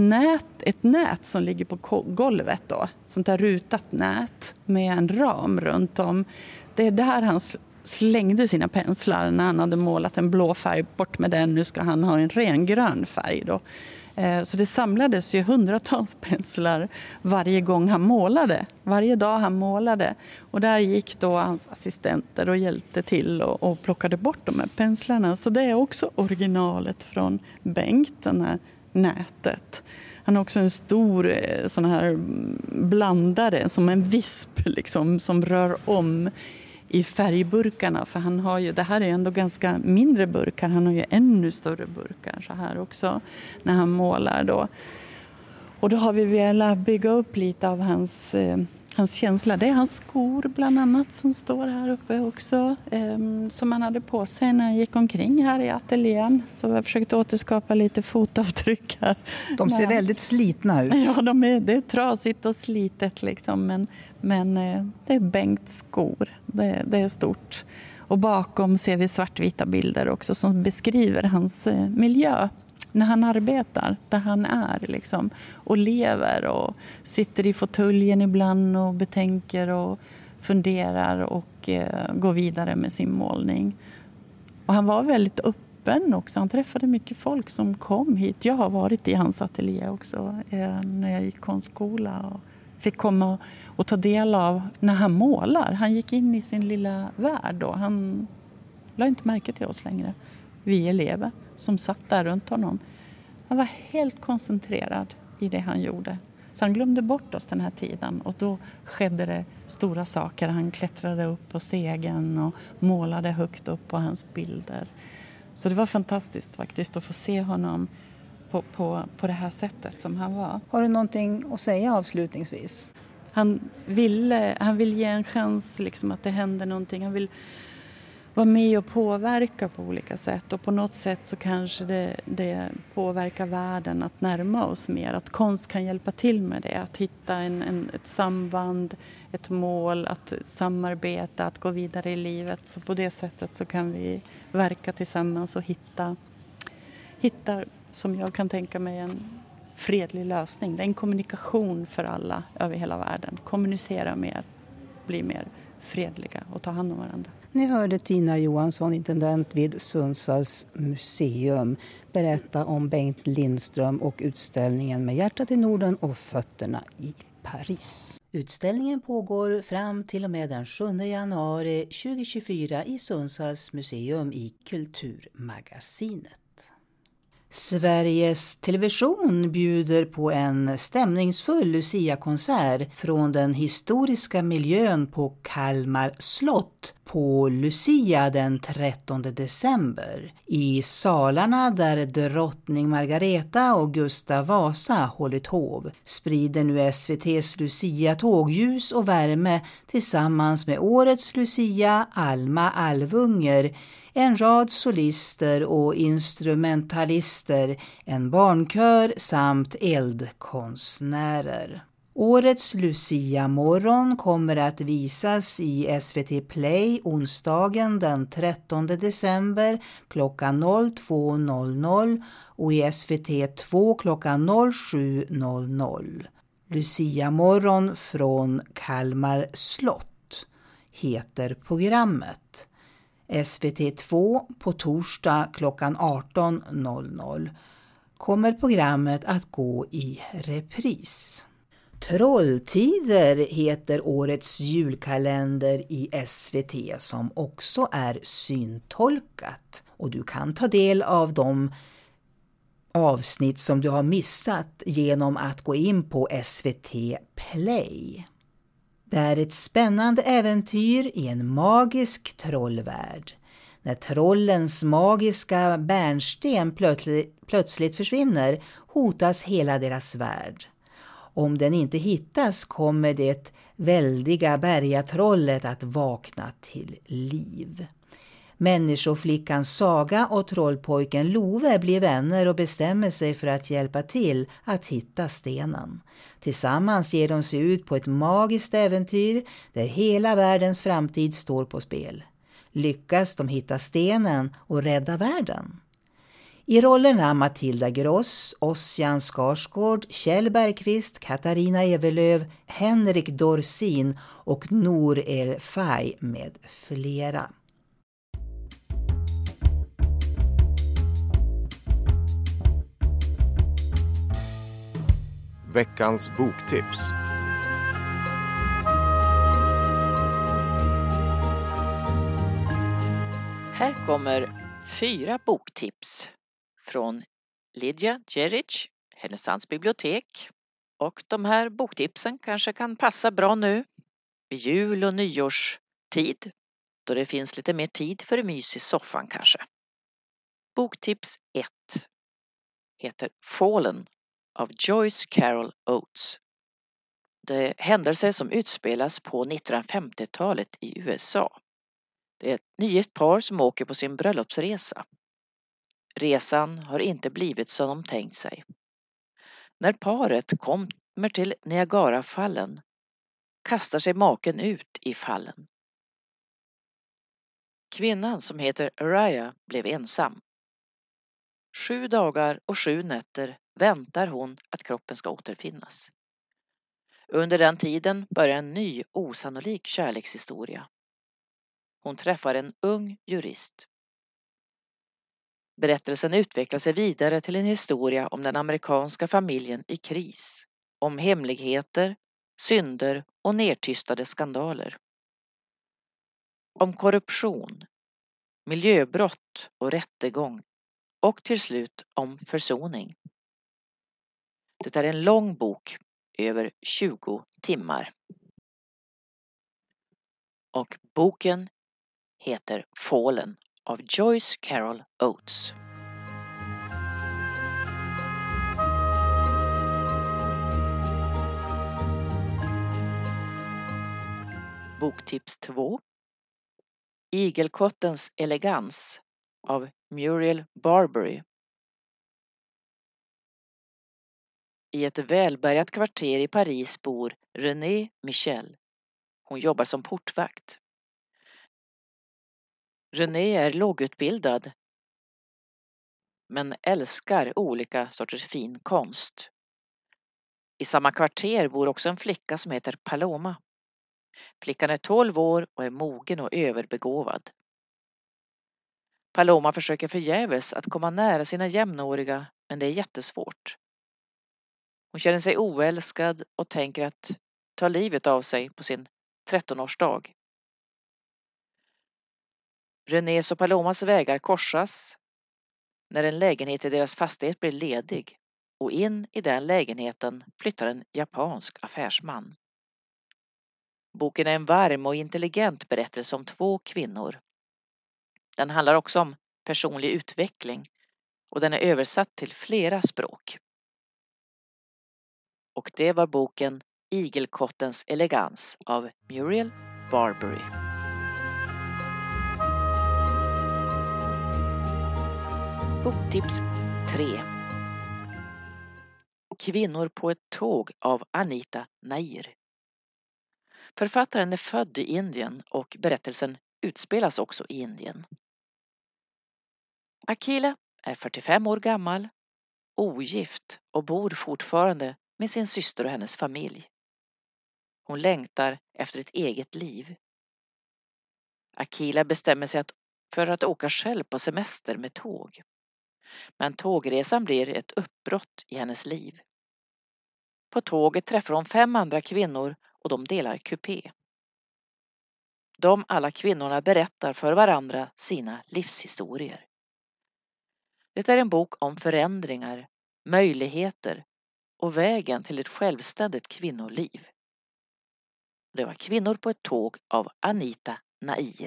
Ett nät som ligger på golvet då, sånt där rutat nät med en ram runt om. Det är där han slängde sina penslar när han hade målat en blå färg, bort med den, nu ska han ha en ren grön färg då. Så det samlades ju hundratals penslar varje gång han målade. Varje dag han målade. Och där gick då hans assistenter och hjälpte till och plockade bort de här penslarna. Så det är också originalet från Bengt, den här nätet. Han har också en stor sån här blandare som en visp liksom, som rör om i färgburkarna, för han har ju, det här är ändå ganska mindre burkar, han har ju ännu större burkar så här också när han målar då. Och då har vi velat bygga upp lite av hans känsla. Det är hans skor bland annat som står här uppe också, som han hade på sig när han gick omkring här i ateljén. Så vi har försökt återskapa lite fotavtryck här. De ser väldigt slitna ut. Ja, det är trasigt och slitet liksom, men det är Bengts skor. Det är stort. Och bakom ser vi svartvita bilder också som beskriver hans miljö när han arbetar, där han är liksom, och lever och sitter i fåtöljen ibland och betänker och funderar och går vidare med sin målning. Och han var väldigt öppen också. Han träffade mycket folk som kom hit. Jag har varit i hans ateljé också när jag gick konstskola och fick komma och ta del av när han målar. Han gick in i sin lilla värld då. Han lade inte märke till oss längre. Vi elever som satt där runt honom. Han var helt koncentrerad i det han gjorde. Så han glömde bort oss den här tiden. Och då skedde det stora saker. Han klättrade upp på stegen och målade högt upp på hans bilder. Så det var fantastiskt faktiskt att få se honom på det här sättet som han var. Har du någonting att säga avslutningsvis? Han vill ge en chans liksom, att det händer någonting. Han vill vara med och påverka på olika sätt. Och på något sätt så kanske det påverkar världen att närma oss mer. Att konst kan hjälpa till med det. Att hitta ett samband, ett mål, att samarbeta, att gå vidare i livet. Så på det sättet så kan vi verka tillsammans och hitta som jag kan tänka mig, en fredlig lösning. Det är en kommunikation för alla över hela världen. Kommunicera mer, bli mer fredliga och ta hand om varandra. Ni hörde Tina Johansson, intendent vid Sundsvalls museum, berätta om Bengt Lindström och utställningen Med hjärtat i Norden och fötterna i Paris. Utställningen pågår fram till och med den 7 januari 2024 i Sundsvalls museum i Kulturmagasinet. Sveriges Television bjuder på en stämningsfull Lucia-konsert från den historiska miljön på Kalmar slott på Lucia den 13 december. I salarna där drottning Margareta och Gustav Vasa hållit hov sprider nu SVT:s Lucia tågljus och värme tillsammans med årets Lucia Alma Alvunger, en rad solister och instrumentalister, en barnkör samt eldkonstnärer. Årets Lucia-morgon kommer att visas i SVT Play onsdagen den 13 december klockan 02.00 och i SVT 2 klockan 07.00. Lucia-morgon från Kalmar slott heter programmet. SVT2 på torsdag klockan 18.00 kommer programmet att gå i repris. Trolltider heter årets julkalender i SVT som också är syntolkat. Och du kan ta del av de avsnitt som du har missat genom att gå in på SVT Play. Det är ett spännande äventyr i en magisk trollvärld. När trollens magiska bärnsten plötsligt försvinner hotas hela deras värld. Om den inte hittas kommer det väldiga bergatrollet att vakna till liv. Människoflickan Saga och trollpojken Love blir vänner och bestämmer sig för att hjälpa till att hitta stenen. Tillsammans ger de sig ut på ett magiskt äventyr där hela världens framtid står på spel. Lyckas de hitta stenen och rädda världen? I rollerna Matilda Gross, Ossian Skarsgård, Kjell Bergqvist, Katarina Evelöv, Henrik Dorsin och Nour El Fay med flera. Veckans boktips. Här kommer 4 boktips från Lydia Djeric, Härnösands bibliotek. Och de här boktipsen kanske kan passa bra nu vid jul- och nyårstid, då det finns lite mer tid för mys i soffan kanske. Boktips 1 heter Fallen av Joyce Carol Oates. Det är händelser som utspelas på 1950-talet i USA. Det är ett nygift par som åker på sin bröllopsresa. Resan har inte blivit som de tänkt sig. När paret kommer till Niagarafallen kastar sig maken ut i fallen. Kvinnan som heter Araya blev ensam. 7 dagar och 7 nätter väntar hon att kroppen ska återfinnas. Under den tiden börjar en ny osannolik kärlekshistoria. Hon träffar en ung jurist. Berättelsen utvecklar sig vidare till en historia om den amerikanska familjen i kris. Om hemligheter, synder och nedtystade skandaler. Om korruption, miljöbrott och rättegång. Och till slut om försoning. Det är en lång bok, över 20 timmar. Och boken heter Fallen av Joyce Carol Oates. Boktips 2. Igelkottens elegans av Muriel Barbery. I ett välbärgat kvarter i Paris bor René Michel. Hon jobbar som portvakt. René är lågutbildad men älskar olika sorters fin konst. I samma kvarter bor också en flicka som heter Paloma. Flickan är 12 år och är mogen och överbegåvad. Paloma försöker förgäves att komma nära sina jämnåriga, men det är jättesvårt. Hon känner sig oälskad och tänker att ta livet av sig på sin 13-årsdag. Renés och Palomas vägar korsas när en lägenhet i deras fastighet blir ledig och in i den lägenheten flyttar en japansk affärsman. Boken är en varm och intelligent berättelse om 2 kvinnor. Den handlar också om personlig utveckling och den är översatt till flera språk. Och det var boken Igelkottens elegans av Muriel Barbery. Boktips 3. Kvinnor på ett tåg av Anita Nair. Författaren är född i Indien och berättelsen utspelas också i Indien. Akila är 45 år gammal, ogift och bor fortfarande med sin syster och hennes familj. Hon längtar efter ett eget liv. Akila bestämmer sig för att åka själv på semester med tåg. Men tågresan blir ett uppbrott i hennes liv. På tåget träffar hon 5 andra kvinnor och de delar kupé. De alla kvinnorna berättar för varandra sina livshistorier. Det är en bok om förändringar, möjligheter och vägen till ett självständigt kvinnoliv. Det var Kvinnor på ett tåg av Anita Nair.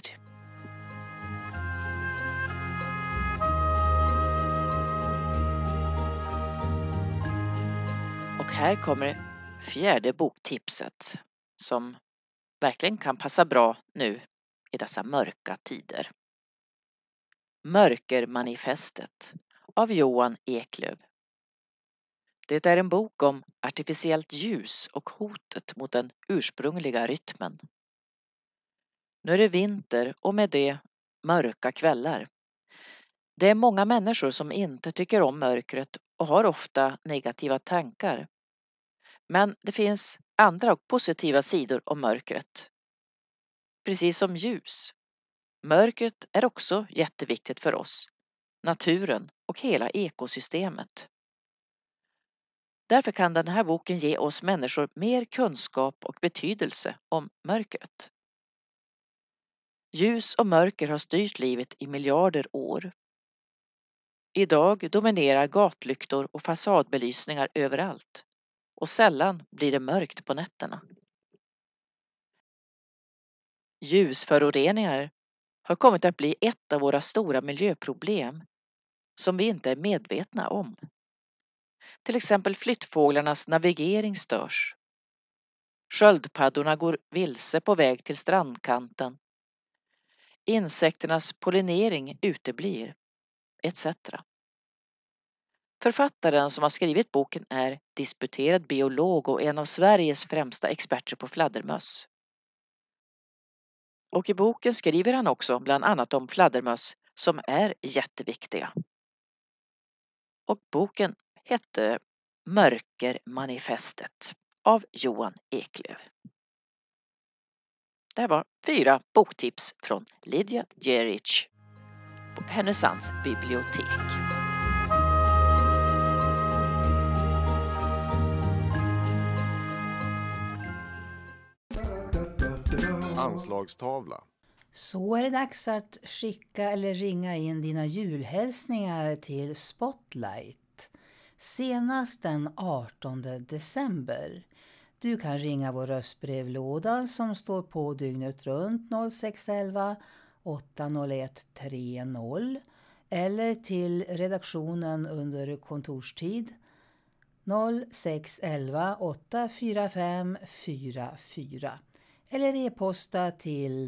Och här kommer 4:e boktipset som verkligen kan passa bra nu i dessa mörka tider. Mörkermanifestet av Johan Eklöf. Det är en bok om artificiellt ljus och hotet mot den ursprungliga rytmen. Nu är det vinter och med det mörka kvällar. Det är många människor som inte tycker om mörkret och har ofta negativa tankar. Men det finns andra och positiva sidor om mörkret. Precis som ljus. Mörkret är också jätteviktigt för oss, naturen och hela ekosystemet. Därför kan den här boken ge oss människor mer kunskap och betydelse om mörkret. Ljus och mörker har styrt livet i miljarder år. Idag dominerar gatlyktor och fasadbelysningar överallt och sällan blir det mörkt på nätterna. Ljusföroreningar har kommit att bli ett av våra stora miljöproblem som vi inte är medvetna om. Till exempel flyttfåglarnas navigering störs. Sköldpaddorna går vilse på väg till strandkanten. Insekternas pollinering uteblir, etc. Författaren som har skrivit boken är disputerad biolog och en av Sveriges främsta experter på fladdermöss. Och i boken skriver han också bland annat om fladdermöss som är jätteviktiga. Och boken hette Mörkermanifestet av Johan Eklöf. Det var 4 boktips från Lydia Gerich på Härnösands bibliotek. Anslagstavla. Så är det dags att skicka eller ringa in dina julhälsningar till Spotlight. Senast den 18 december. Du kan ringa vår röstbrevlåda som står på dygnet runt 0611 801 30 eller till redaktionen under kontorstid 0611 845 44 eller e-posta till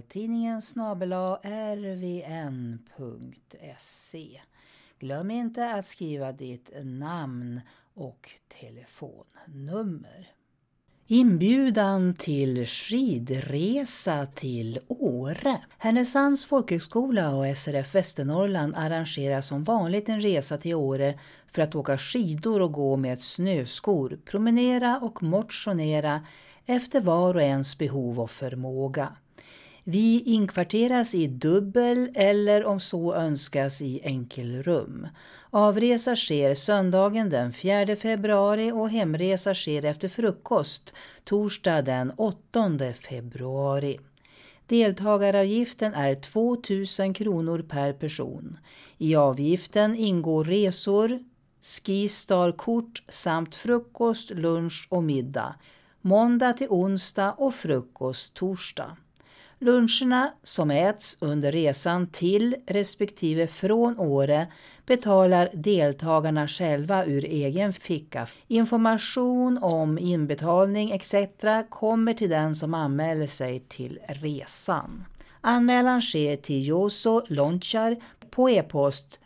taltidningen@rvn.se. Glöm inte att skriva ditt namn och telefonnummer. Inbjudan till skidresa till Åre. Härnösands folkhögskola och SRF Västernorrland arrangerar som vanligt en resa till Åre för att åka skidor och gå med snöskor, promenera och motionera efter var och ens behov och förmåga. Vi inkvarteras i dubbel eller om så önskas i enkelrum. Avresa sker söndagen den 4 februari och hemresa sker efter frukost torsdag den 8 februari. Deltagaravgiften är 2 000 kronor per person. I avgiften ingår resor, Skistar-kort samt frukost, lunch och middag. Måndag till onsdag och frukost torsdag. Luncherna som äts under resan till respektive från Åre betalar deltagarna själva ur egen ficka. Information om inbetalning etc. kommer till den som anmäler sig till resan. Anmälan sker till Jozo Lonchar på e-post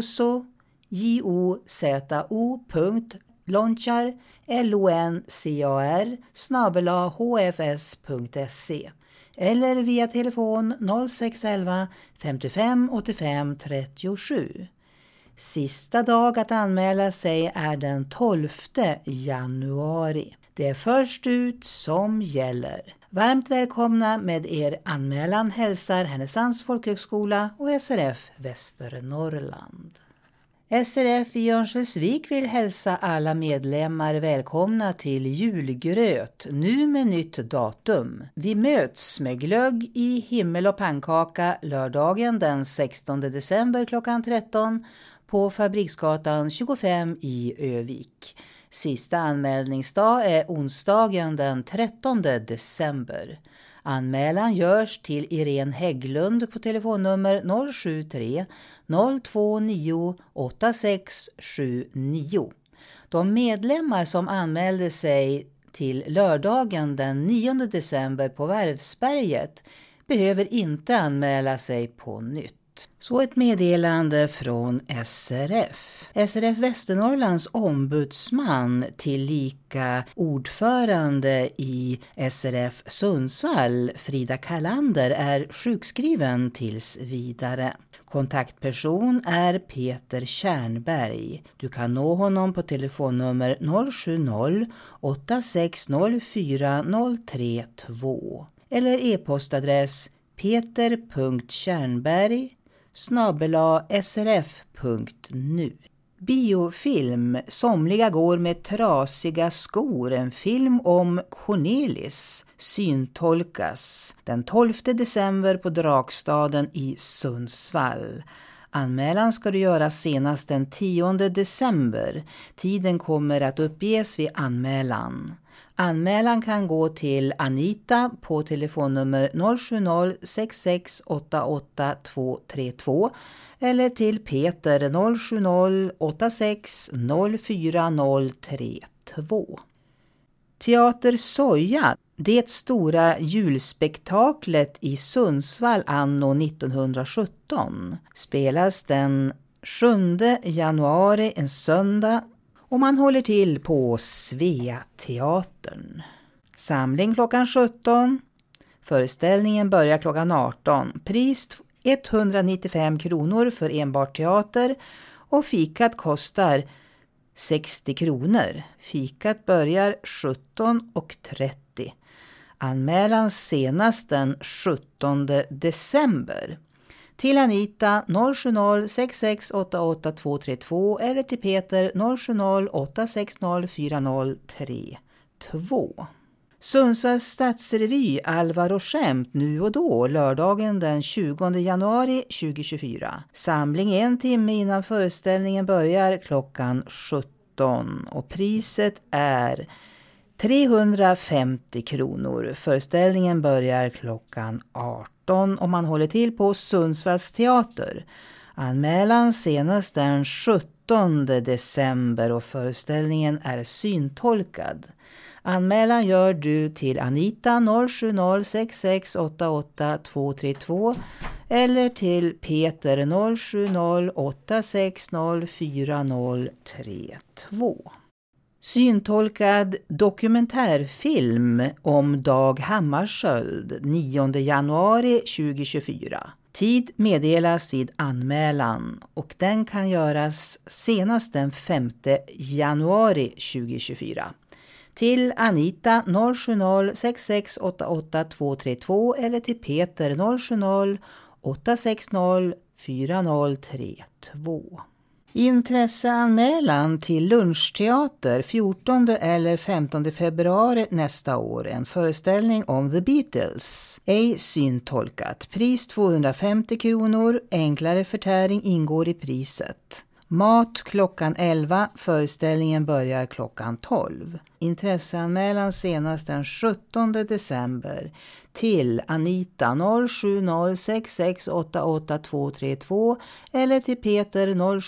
jozo.lonchar@hfs.se eller via telefon 0611 55 85 37. Sista dag att anmäla sig är den 12 januari. Det är först ut som gäller. Varmt välkomna med er anmälan hälsar Härnösands folkhögskola och SRF Västernorrland. SRF i Örnsköldsvik vill hälsa alla medlemmar välkomna till julgröt, nu med nytt datum. Vi möts med glögg i himmel och pannkaka lördagen den 16 december klockan 13 på Fabriksgatan 25 i Övik. Sista anmälningsdag är onsdagen den 13 december. Anmälan görs till Irene Hägglund på telefonnummer 073 029 8679. De medlemmar som anmälde sig till lördagen den 9 december på Värvsberget behöver inte anmäla sig på nytt. Så ett meddelande från SRF. SRF Västernorrlands ombudsman tillika ordförande i SRF Sundsvall, Frida Kallander, är sjukskriven tills vidare. Kontaktperson är Peter Tjärnberg. Du kan nå honom på telefonnummer 070 8604 032 eller e-postadress peter.tjärnberg@srf.nu. Biofilm Somliga går med trasiga skor, en film om Cornelis, syntolkas den 12 december på Drakstaden i Sundsvall. Anmälan ska du göra senast den 10 december. Tiden kommer att uppges vid anmälan. Anmälan kan gå till Anita på telefonnummer 070 6688 232 eller till Peter 070 86 04 032. Teater Soja, det stora julspektaklet i Sundsvall anno 1917, spelas den 7 januari en söndag och man håller till på Sveateatern. Samling klockan 17. Föreställningen börjar klockan 18. Pris 195 kronor för enbart teater och fikat kostar 60 kronor. Fikat börjar 17:30. Anmälan senast den 17 december. Till Anita 070 6688 232 eller till Peter 070 860 4032. Sundsvalls stadsrevy Alvar och skämt nu och då lördagen den 20 januari 2024. Samling 1 timme innan föreställningen börjar klockan 17 och priset är 350 kronor. Föreställningen börjar klockan 18 och man håller till på Sundsvalls teater. Anmälan senast den 17 december och föreställningen är syntolkad. Anmälan gör du till Anita 070 6688 232 eller till Peter 070 860 4032. Syntolkad dokumentärfilm om Dag Hammarskjöld 9 januari 2024. Tid meddelas vid anmälan och den kan göras senast den 5 januari 2024. Till Anita 070 6688 232 eller till Peter 070 860 4032. Intresseanmälan till lunchteater 14 eller 15 februari nästa år. En föreställning om The Beatles. Ej syntolkat. Pris 250 kronor. Enklare förtäring ingår i priset. Mat klockan 11. Föreställningen börjar klockan 12. Intresseanmälan senast den 17 december till Anita 07066888232 eller till Peter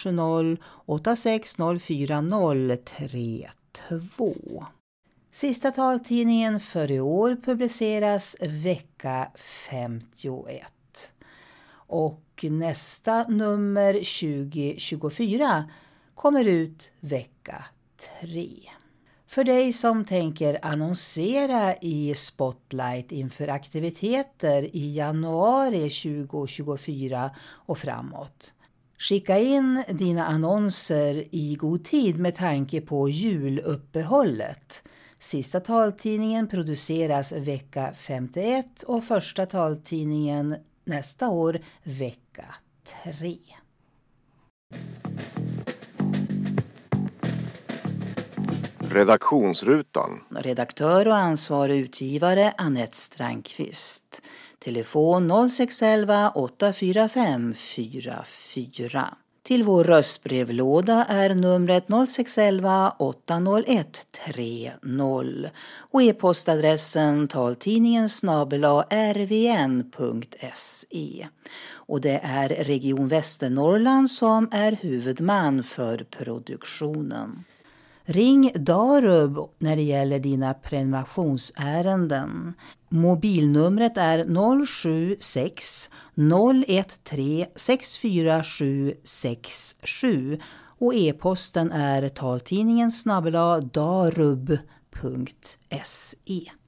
07086040032. Sista taltidningen för i år publiceras vecka 51. Och nästa nummer 2024 kommer ut vecka 3. För dig som tänker annonsera i Spotlight inför aktiviteter i januari 2024 och framåt. Skicka in dina annonser i god tid med tanke på juluppehållet. Sista taltidningen produceras vecka 51 och första taltidningen nästa år vecka 3. Redaktionsrutan. Redaktör och ansvarig utgivare Annette Strandqvist. Telefon 0611 845 44. Till vår röstbrevlåda är numret 0611 801 30 och e-postadressen taltidningen@rvn.se. Och det är Region Västernorrland som är huvudman för produktionen. Ring Darub när det gäller dina prenumerationsärenden. Mobilnumret är 076 013 64767 och e-posten är taltidningen@darub.se.